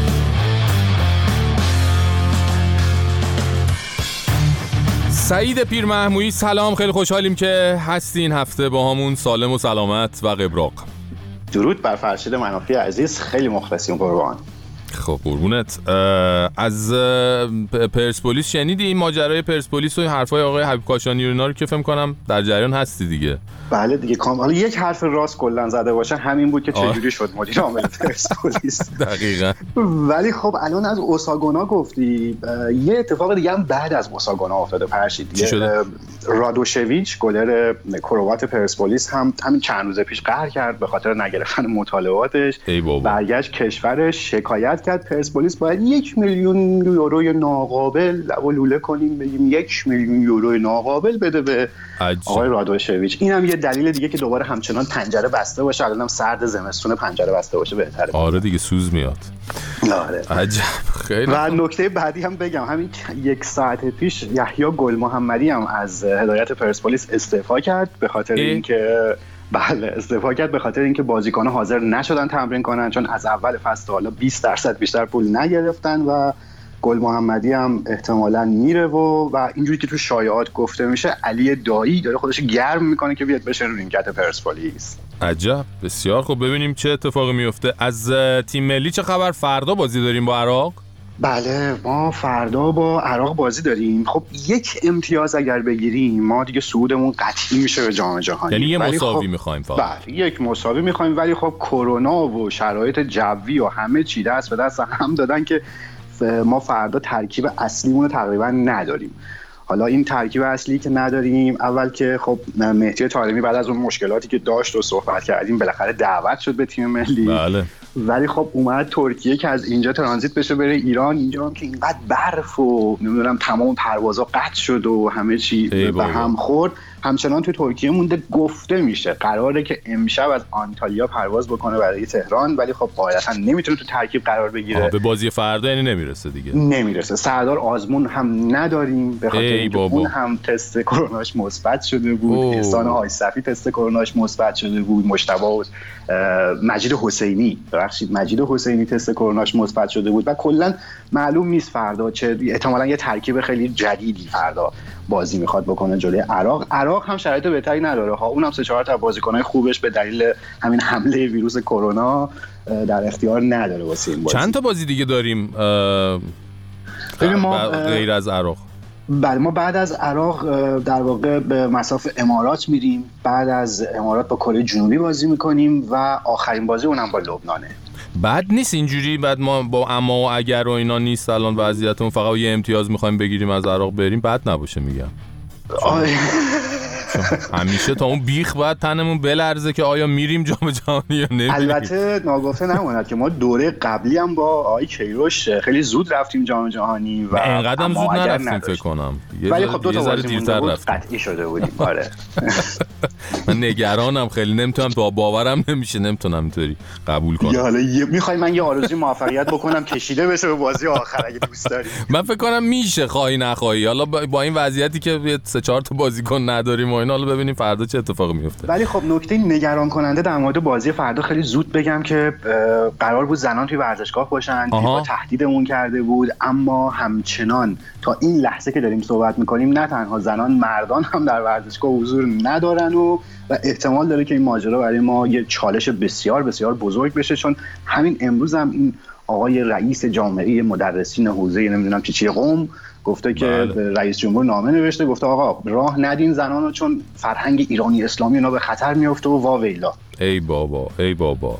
سعید پیرمحمویی سلام، خیلی خوشحالیم که هستین هفته با همون سالم و سلامت و قبراق.
درود بر فرشید منافی عزیز، خیلی مخلصیم قربان.
خب قربونت. از پرسپولیس شنیدی این ماجرای پرسپولیس و این حرفای آقای حبیب کاشانی و اینا رو که فکر کنم در جریان هستی دیگه؟
بله دیگه کام. حالا یک حرف راست کلا زده باشه همین بود که چجوری شد مدیر عامل پرسپولیس.
دقیقاً.
ولی خب الان از اوساگونا گفتی، یه اتفاق دیگه هم بعد از اوساگونا افتاده پرشید.
چی شده؟
رادوشویچ گلر کروات پرسپولیس هم همین چند روز پیش قهر کرد به خاطر نگرفتن مطالباتش. برگشت کشورش شکایت کرد پرسپولیس باید یک میلیون یوروی ناقابل و لوله کنیم بگیم یک میلیون یوروی ناقابل بده به عجب. آقای رادوشویچ. اینم یه دلیل دیگه که دوباره همچنان پنجره بسته باشه. الانم سرد زمستون پنجره بسته باشه بهتره.
آره دیگه سوز میاد.
آره
عجب. خیلی.
و نکته بعدی هم بگم، همین یک ساعت پیش یحیی گل محمدی هم از هدایت پرسپولیس استعفا کرد به خاطر اینکه بله استعفا کرد به خاطر اینکه بازیکن‌ها حاضر نشدن تمرین کنن، چون از اول فصل حالا بیست درصد بیشتر پول نگرفتن و گل محمدی هم احتمالاً میره و و اینجوری که تو شایعات گفته میشه علی دایی داره خودش گرم میکنه که بیاد بشه رو نیمکت پرسپولیس.
عجب، بسیار خب. ببینیم چه اتفاقی میفته. از تیم ملی چه خبر؟ فردا بازی داریم با عراق.
بله ما فردا با عراق بازی داریم. خب یک امتیاز اگر بگیریم ما دیگه صعودمون قطعی میشه به جام جهانی.
یعنی یه مساوی
خب
میخوایم فقط.
بله یک مساوی میخوایم، ولی خب کرونا و شرایط جوی و همه چی دست به دست هم دادن که ما فردا ترکیب اصلیمون رو تقریبا نداریم. حالا این ترکیب اصلی که نداریم، اول که خب مهدی طارمی بعد از اون مشکلاتی که داشت و صحبت کردیم بالاخره دعوت شد به تیم ملی.
بله.
ولی خب اومد ترکیه که از اینجا ترانزیت بشه بره ایران، اینجا هم که اینقدر برف و نمیدونم تمام پروازا قطع شد و همه چی به هم خورد، همچنان تو ترکیه مونده. گفته میشه قراره که امشب از آنتالیا پرواز بکنه برای تهران، ولی خب قاعدتا نمیتونه تو ترکیب قرار بگیره.
به بازی فردا یعنی نمیرسه دیگه.
نمیرسه. سردار آزمون هم نداریم به خاطر اینکه اون هم تست کروناش مثبت شده بود. احسان حاجصفی تست کروناش مثبت شده بود. مجتبی مجید حسینی ببخشید مجید حسینی تست کروناش مثبت شده بود و کلا معلوم نیست فردا چه، احتمالاً یه ترکیب خیلی جدیدی فردا بازی میخواد بکنه جلوی عراق. عراق هم شرایط بهتری نداره ها، اونم سه چهار تا بازیکنای خوبش به دلیل همین حمله ویروس کرونا در اختیار نداره واسه این بازی.
چند تا بازی دیگه داریم ما غیر از عراق؟
بله ما بعد از عراق در واقع به مصاف امارات میریم، بعد از امارات با کره جنوبی بازی میکنیم و آخرین بازی اونم با لبنانه.
بد نیست اینجوری، بعد ما با اما و اگر و اینا نیست الان وضعیتمون، فقط یه امتیاز میخوایم بگیریم از عراق بریم، بد نباشه میگم. همیشه تا اون بیخ باید تنمون بلرزه که آیا میریم جام جهانی یا نمیریم.
البته ناگفته نماند که ما دوره قبلی هم با آقای کیروش خیلی زود رفتیم جام جهانی و
اینقدر هم زود نرفتیم فکر کنم،
ولی خب دو تا بازی
دیرتر
رفتیم، قطعی شده بودیم. آره
من نگرانم خیلی، نمیتونم با باورم نمیشه، نمیتونم اینطوری قبول کنم.
یا حالا میخوای من یه آرزوی موفقیت بکنم کشیده بشه به بازی آخر اگه دوست داری.
من فکر کنم میشه، خواهی نخواهی. حالا با این وضعیتی که سه چهار تا بازیکن نداریم و اینا، حالا ببینیم فردا چه اتفاقی میفته.
ولی خب نکته نگران کننده در مورد بازی فردا خیلی زود بگم که قرار بود زنان توی ورزشگاه باشن، فیفا تهدیدمون کرده بود، اما همچنان تا این لحظه که داریم صحبت میکنیم نه تنها زنان، مردان هم در ورزشگاه حضور ندارن و و احتمال داره که این ماجرا برای ما یه چالش بسیار بسیار بزرگ بشه، چون همین امروز هم این آقای رئیس جامعه مدرسین حوزه نمیدونم چی چی قم گفته که بله. رئیس جمهور نامه نوشته، گفته آقا راه ندین زنانو چون فرهنگ ایرانی اسلامی اینا به خطر میفته و واویلا.
ای بابا ای بابا،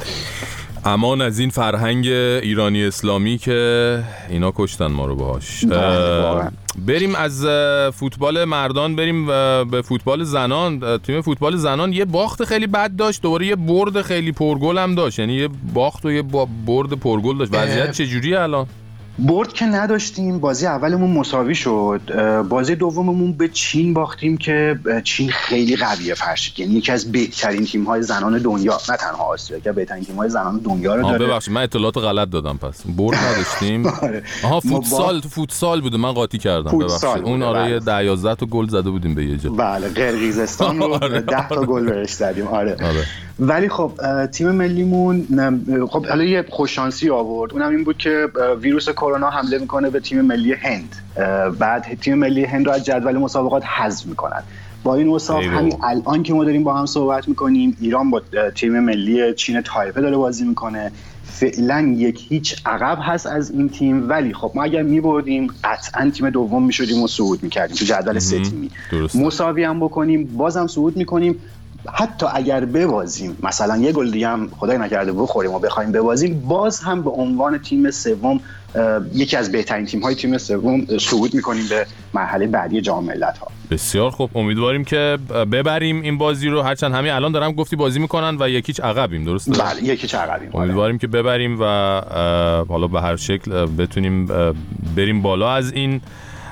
امان از این فرهنگ ایرانی اسلامی که اینا کشتن ما رو باهاش. بریم از فوتبال مردان بریم به فوتبال زنان. تیم فوتبال زنان یه باخت خیلی بد داشت، دوباره یه برد خیلی پرگل هم داشت، یعنی یه باخت و یه برد پرگل داشت. وضعیت چجوریه الان؟
برد که نداشتیم، بازی اولمون مساوی شد، بازی دوممون به چین باختیم که چین خیلی قویه فرشید، یعنی یکی از بهترین تیم‌های زنان دنیا، نه تنها آسیا که بهترین تیم‌های زنان دنیا رو داره.
ببخشید من اطلاعات غلط دادم، پس برد نداشتیم. آها فوتسال فوتسال بوده، من قاطی کردم ببخشید. اون آره ده یازده تا گل زده بودیم به یه جا.
بله قرقیزستان رو ده تا گل بهش زدیم. آره. آره. ولی خب تیم ملیمون خب حالا یه خوششانسی آورد، اونم این بود که ویروس کرونا حمله میکنه به تیم ملی هند، بعد تیم ملی هند رو از جدول مسابقات حذف میکنن. با این اوصاف همین الان که ما داریم با هم صحبت میکنیم ایران با تیم ملی چین تایپه داره بازی میکنه، فعلا یک هیچ عقب هست از این تیم، ولی خب ما اگر میبردیم قطعا تیم دوم میشدیم و صعود میکردیم تو جدول سه تیمی. مساوی هم بکنیم بازم صعود میکنیم، حتی اگر ببازیم مثلا یه گل دیگه هم خدای نکرده بخوریم و بخوایم ببازیم، باز هم به عنوان تیم سوم یکی از بهترین تیم‌های تیم سوم صعود می‌کنیم به مرحله بعدی جام ملت‌ها.
بسیار خوب، امیدواریم که ببریم این بازی رو، هرچند همین الان دارم گفتی بازی می‌کنن و یکیچ عقبیم، درسته؟
بله یکیچ عقبیم.
امیدواریم که ببریم و حالا به هر شکل بتونیم بریم بالا از این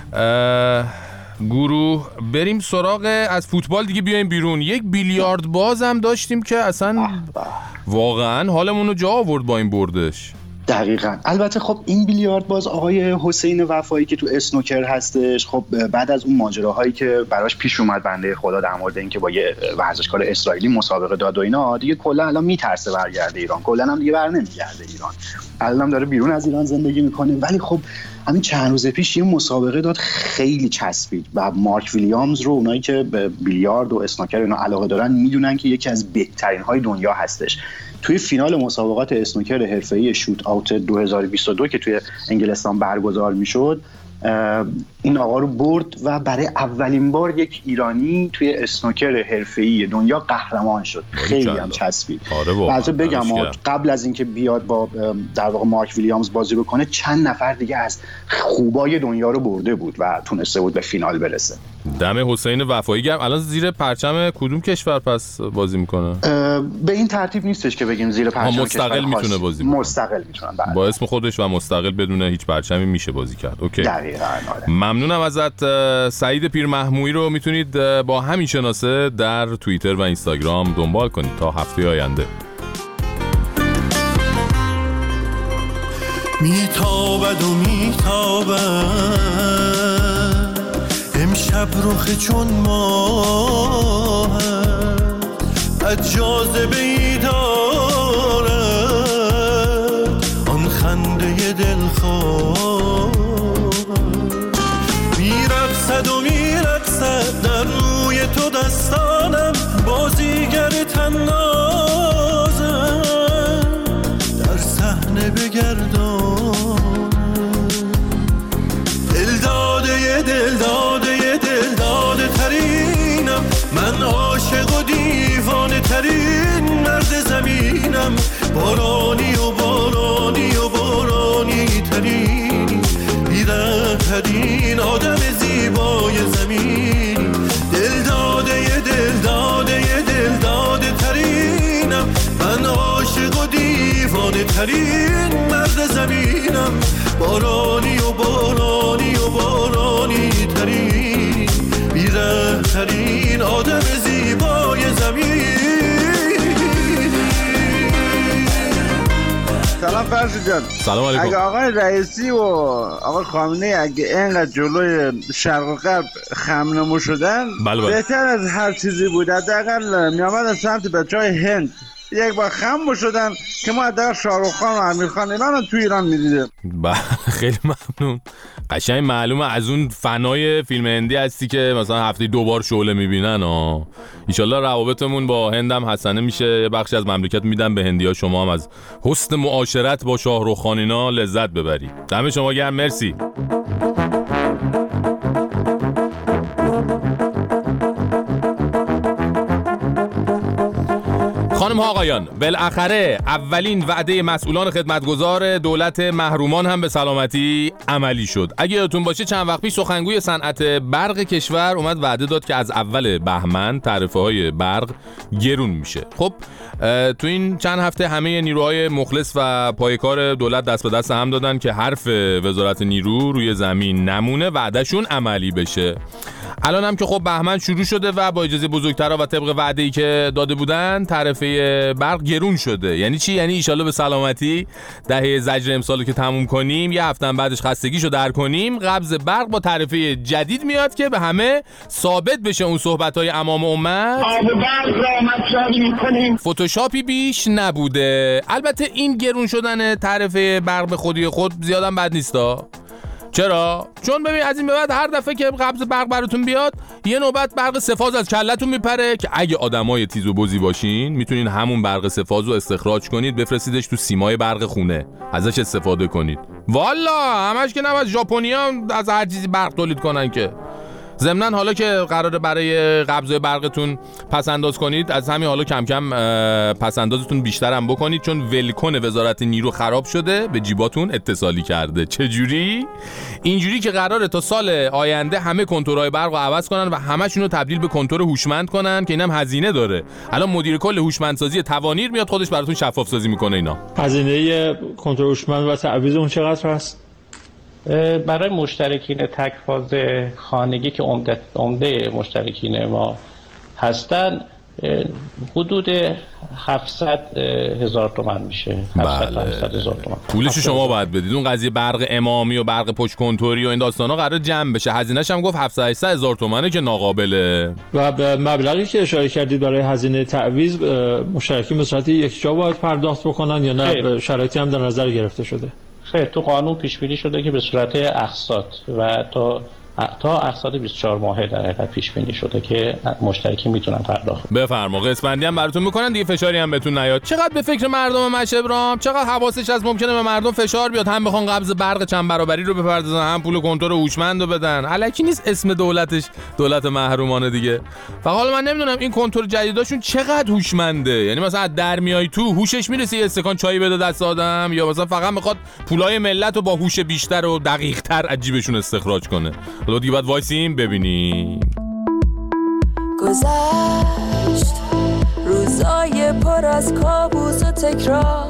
گروه. بریم سراغ از فوتبال دیگه بیایم بیرون. یک بیلیارد باز هم داشتیم که اصلا واقعا حالمون رو جا آورد با این بردش.
دقیقاً. البته خب این بیلیارد باز آقای حسین وفایی که تو اسنوکر هستش، خب بعد از اون ماجراهایی که براش پیش اومد بنده خدا در مورد اینکه با یه ورزشکار اسرائیلی مسابقه داد و اینا، دیگه کلا الان میترسه برگرده ایران، کلا هم دیگه بر نمیگرده ایران. الان داره بیرون از ایران زندگی میکنه. ولی خب همین چند روز پیش یه مسابقه داد خیلی چسبید و مارک ویلیامز رو اونایی که به بیلیارد و اسنوکر اینا علاقه دارن میدونن که یکی از بهترین های دنیا هستش. توی فینال مسابقات اسنوکر حرفه‌ای شوت آوت دو هزار و بیست و دو که توی انگلستان برگزار میشد، این آقا رو برد و برای اولین بار یک ایرانی توی اسنوکر حرفه‌ای دنیا قهرمان شد. خیلی هم چسبید. البته بگم قبل از اینکه بیاد با در واقع مارک ویلیامز بازی بکنه، چند نفر دیگه از خوبای دنیا رو برده بود و تونسته بود به فینال برسه.
دم حسین وفایی گرم. الان زیر پرچم کدوم کشور پس بازی میکنه؟
به این ترتیب نیستش که بگیم زیر پرچم
مستقل میتونه بازی کنه.
مستقل میتونن بله.
با اسم خودش و مستقل بدون هیچ پرچمی میشه بازی کرد. اوکی.
دقیقاً. آره.
ممنونم ازت. سعید پیرمحمویی رو میتونید با همین شناسه در توییتر و اینستاگرام دنبال کنید تا هفته آینده.
میتابد و میتابد امشب رخ چون ماه از جاذبه ای دارد آن خنده دلخواه، میرقصد و میرقصد در روی تو دستانم، بازیگر تنازم در صحنه بگردان، دلداده دلداده دلداده ترینم، من عاشق و دیوانه ترین مرد زمینم، بارانی و بارانی و بارانی ترین بیره ترین آدم زیبای زمین، دلداده دلداده دلداده ترینم، من عاشق و دیوانه ترین مرد زمینم، بارانی و بارانی و بارانی ترین بیره ترین آدم زیبای زمین.
سلام فرشید جان.
سلام علیکم.
اگه آقای رئیسی و آقای خامنه‌ای اگه اینقدر جلوی شرق و غرب خمنمو شدن،
بله بله.
بهتر از هر چیزی بود حداقل میامدن سمت بچهای هند یک بار خم شدن که ما حداقل شاهرخ خان و امیر خان اینا رو تو ایران میدیدیم.
خیلی ممنون. قشنگ معلومه از اون فنای فیلم هندی هستی که مثلا هفته دو بار شعله میبینن. ها ایشالله روابطمون با هندم حسنه میشه، یه بخشی از مملکت میدن به هندیا، شما هم از حسن معاشرت با شاهرخ خان اینا لذت ببری. دم شما گرم. مرسی. خانم ها آقایان، بالاخره اولین وعده مسئولان خدمتگزار دولت محرومان هم به سلامتی عملی شد. اگه یادتون باشه چند وقت پیش سخنگوی صنعت برق کشور اومد وعده داد که از اول بهمن تعرفه های برق گرون میشه. خب تو این چند هفته همه نیروهای مخلص و پایکار دولت دست به دست هم دادن که حرف وزارت نیرو روی زمین نمونه، وعدهشون عملی بشه. الان هم که خب بهمن شروع شده و با اجازه بزرگترها و طبق وعده‌ای که داده بودن تعرفه برق گرون شده. یعنی چی؟ یعنی ایشالله به سلامتی دهه زجر امسالو که تموم کنیم، یه هفته بعدش خستگیشو در کنیم، قبض برق با تعرفه جدید میاد که به همه ثابت بشه اون صحبت‌های امام امت فتوشاپی بیش نبوده. البته این گرون شدن تعرفه برق به خودی خود زیادم بد نیستا. چرا؟ چون ببین از این به بعد هر دفعه که قبض برق براتون بیاد یه نوبت برق سه‌فاز از کلتون میپره که اگه آدمای تیز و بزی باشین میتونین همون برق سه‌فاز رو استخراج کنید، بفرستیدش تو سیمای برق خونه، ازش استفاده کنید. والا همش که نباید ژاپنی‌ها از هر چیزی برق تولید کنن که. ضمناً حالا که قراره برای قبض برقتون پس انداز کنید، از همین حالا کم کم پس اندازتون بیشتر هم بکنید، چون ولکن وزارت نیرو خراب شده، به جیباتون اتصالی کرده. چجوری؟ اینجوری که قراره تا سال آینده همه کنتورهای برق رو عوض کنن و همشون رو تبدیل به کنتور هوشمند کنن که اینم هزینه داره. الان مدیر کل هوشمندسازی توانیر میاد خودش براتون شفاف سازی میکنه. اینا
هزینه کنتور هوشمند و تعویض اون چقدر هست؟
برای مشترکین تک فاز خانگی که عمده عمده مشترکین ما هستن حدود هفتصد هزار تومان میشه. هفتصد هفتصد هزار تومان
پولش شما باید بدید. اون قضیه برق امامی و برق پشت کنتوری و این داستانا قرار جمع بشه. هزینه‌ش هم گفت هفتصد هشتصد هزار تومانه که ناقابله.
و به مبلغی که اشاره کردید برای هزینه تعویض مشترکین به صورت یکجا باید پرداخت بکنن یا نه شرایطی هم در نظر گرفته شده؟
خیر، تو قانون پیش بینی شده که به صورت اقساط و تا تا اقساط بیست و چهار ماهه در حقیقت پیش بینی شده که مشترکی میتونن پرداخت.
بفرما قسمندی هم براتون میکنن دیگه، فشاری هم بهتون نیاد. چقدر به فکر مردم مشبرام، چقدر حواسش از ممکنه به مردم فشار بیاد، هم بخوان قبض برق چند برابری رو بپردازن، هم پول کنتور هوشمند رو بدن. الکی نیست اسم دولتش دولت محرومانه دیگه. فقط حالا من نمیدونم این کنتور جدیداشون چقدر هوشمنده. یعنی مثلا در میای تو هوشش میرسه یه استکان چای بده دست آدم، یا مثلا فقط میخواد پولای ملت رو با هوش بیشتر و دقیق‌تر عجیبشون استخراج کنه. حالا دیگه بعد وایسیم ببینیم.
گذشت روزای پر از کابوس و تکرار،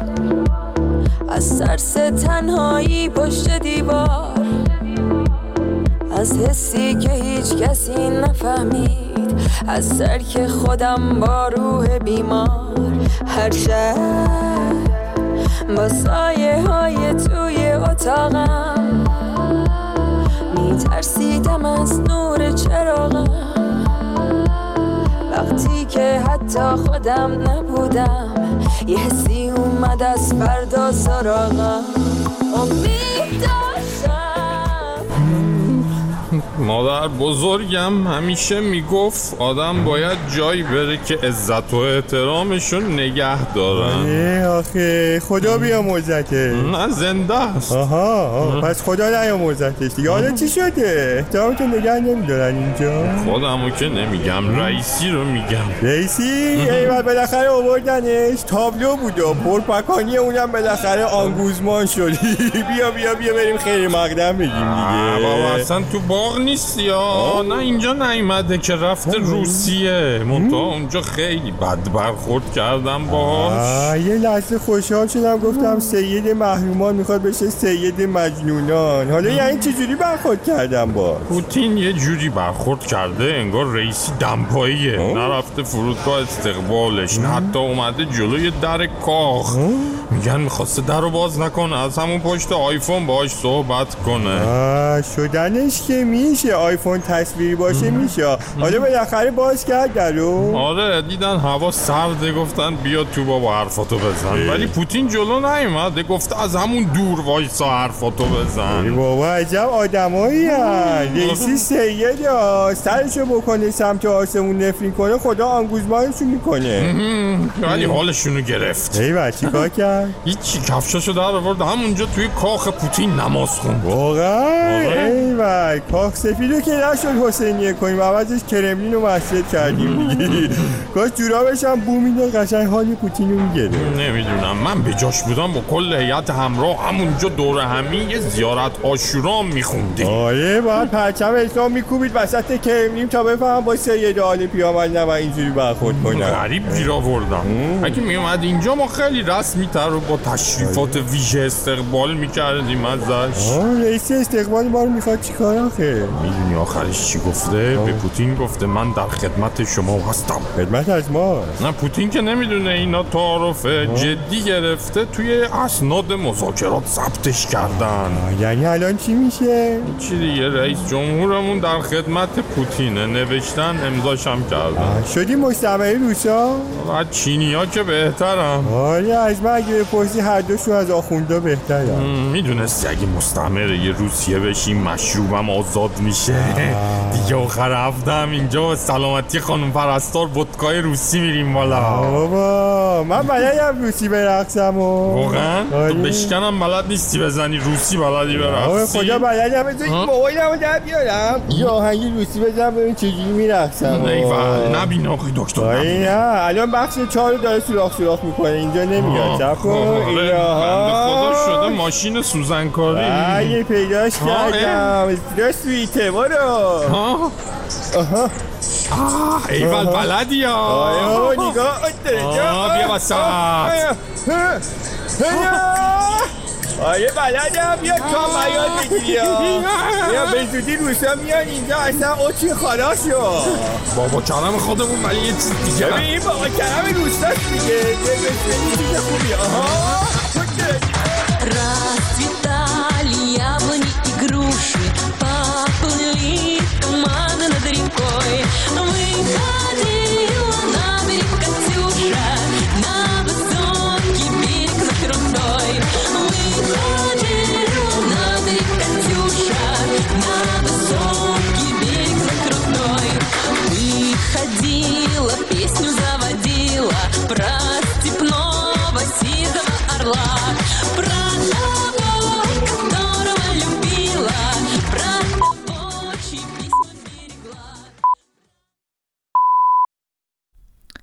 از ترس تنهایی پشت دیوار، از حسی که هیچ کسی نفهمید، از ترک خودم با روح بیمار. هر شب با سایه های توی اتاقم میترسیدم از نور چراغم، وقتی که حتی خودم نبودم یه حسی اومد از فردا سراغم. امید داشتم.
مادر بزرگم همیشه میگفت آدم باید جایی بره که عزت و احترامشون نگه دارن.
آخه خدا بیامرزته.
نه زنده است.
آها, آها. پس خدا نیامرزتش دیگه. حالا چی شده؟ احترامتو نگه نمیدارن اینجا؟
خودمو که نمیگم، رئیسی رو میگم.
رئیسی؟ ایوال بالاخره آوردنش. تابلو بود و پرپکانی اونم بالاخره آنگوزمان شدی. بیا بیا بیا بریم خیر مقدم بگیم دیگه.
بابا اصلا تو باغ نیست یا نه اینجا نیومده که رفته روسیه. منتها اونجا خیلی بد برخورد کردم باهاش.
یه لحظه خوشحال شدم گفتم سید محرومان میخواد بشه سید مجنونان. حالا یعنی چجوری برخورد کردم باهاش؟
پوتین یه جوری برخورد کرده انگار رئیسی دمپاییه. نرفته فرودگاه استقبالش، نه حتی اومده جلوی در کاخ. میگن میخواسته در رو باز نکنه، از همون پشت آیفون باهاش صحبت کنه.
شدنش که میشه، آیفون تصویری باشه میشه. حالا بالاخره باز کرد درو.
آره دیدن هوا سرده گفتن بیا تو بابا حرفاتو بزن. ولی پوتین جلو نیومده، گفته از همون دور وایسا حرفاتو بزن.
بابا عجب آدمایی هست. رئیسی سید ها سرشو بکنه سمت آسمون نفرین کنه خدا آنگوزمانشو میکنه.
ولی حالشونو گرفت.
ایوه چی کار کرد؟
هیچی کفشاشو در آورد همونجا توی کاخ پوتین نماز خوند.
واقعا؟ ایوه کاخ سفیدو که نشد حسینیه کنیم، عوضش کرملین رو مسجد کردیم دیگه. کاش جورابش هم بو میداد قشنگ حال پوتینو میگیره.
نمیدونم من به جاش بودم با کل هیئت همراه همونجا دور همی یه زیارت عاشورا میخوندیم.
آره باید پرچم اسلام میکوبید وسط کرملین تا بفهم با سید آل پیامبر نبا اینجوری برخورد کنن.
غریب گیر آوردم. اگه میومد اینجا ما خیلی رسمی تر و با تشریفات ویژه استقبال میکردیم ازش.
رئیس استقبال ما رو میخواد چیکار آخه؟
میدونی آخرش چی گفته؟ به پوتین گفته من در خدمت شما هستم.
خدمت از ما؟
نه پوتین که نمیدونه اینا تعارف جدی گرفته، توی اسناد مذاکرات ثبتش کردن.
یعنی الان چی میشه؟
چی دیگه، رئیس جمهورمون در خدمت پوتینه، نوشتن امضاش هم کردن.
شدی مستعمره روسا؟
و چینیا که بهترم.
آره از من اگه بپرسی هر دوشون از آخوندا بهترم.
میدونستی اگه مستعمره یه روسیه بشیم مشروبم آزاد میشه. دیگه آخر هفتم اینجا سلامتی خانم پرستار ودکای روسی میریم بالا.
بابا من بلدم روسی برقصم.
واقعا؟ تو بشکنم بلد نیستی بزنی، روسی بلدی برقصی؟
خدا بلدم بزنی موبایلمو در بیارم یه آهنگی روسی بزنم ببین چجوری میرقصم.
ایوه نبین آقای دکتر.
نه الان بخش چهار رو داره سوراخ سوراخ میکنه اینجا نمیاد. چپ کن.
خدا شده ماشین سوزنکاری.
یه پیداش کردم. رسویته برو. آها
آه ایوال بلدی ها.
آه نگاه
آه بیا وسط.
آره بلدم بیا کام یاد بگیری بیا به زودی روسا میان اینجا اصلا اوچی خلاص شو
بابا کرم خودمون ولی یه چیز دیگه
ببین این بابا کرم روستاست دیگه بسیاری چیز خوبی آها
Расцветали яблони и груши, поплыли туманы над рекой. Выходила на берег Катюша, на высокий берег над крутой. Выходила на берег Катюша, на высокий берег над крутой. Выходила, песню заводила про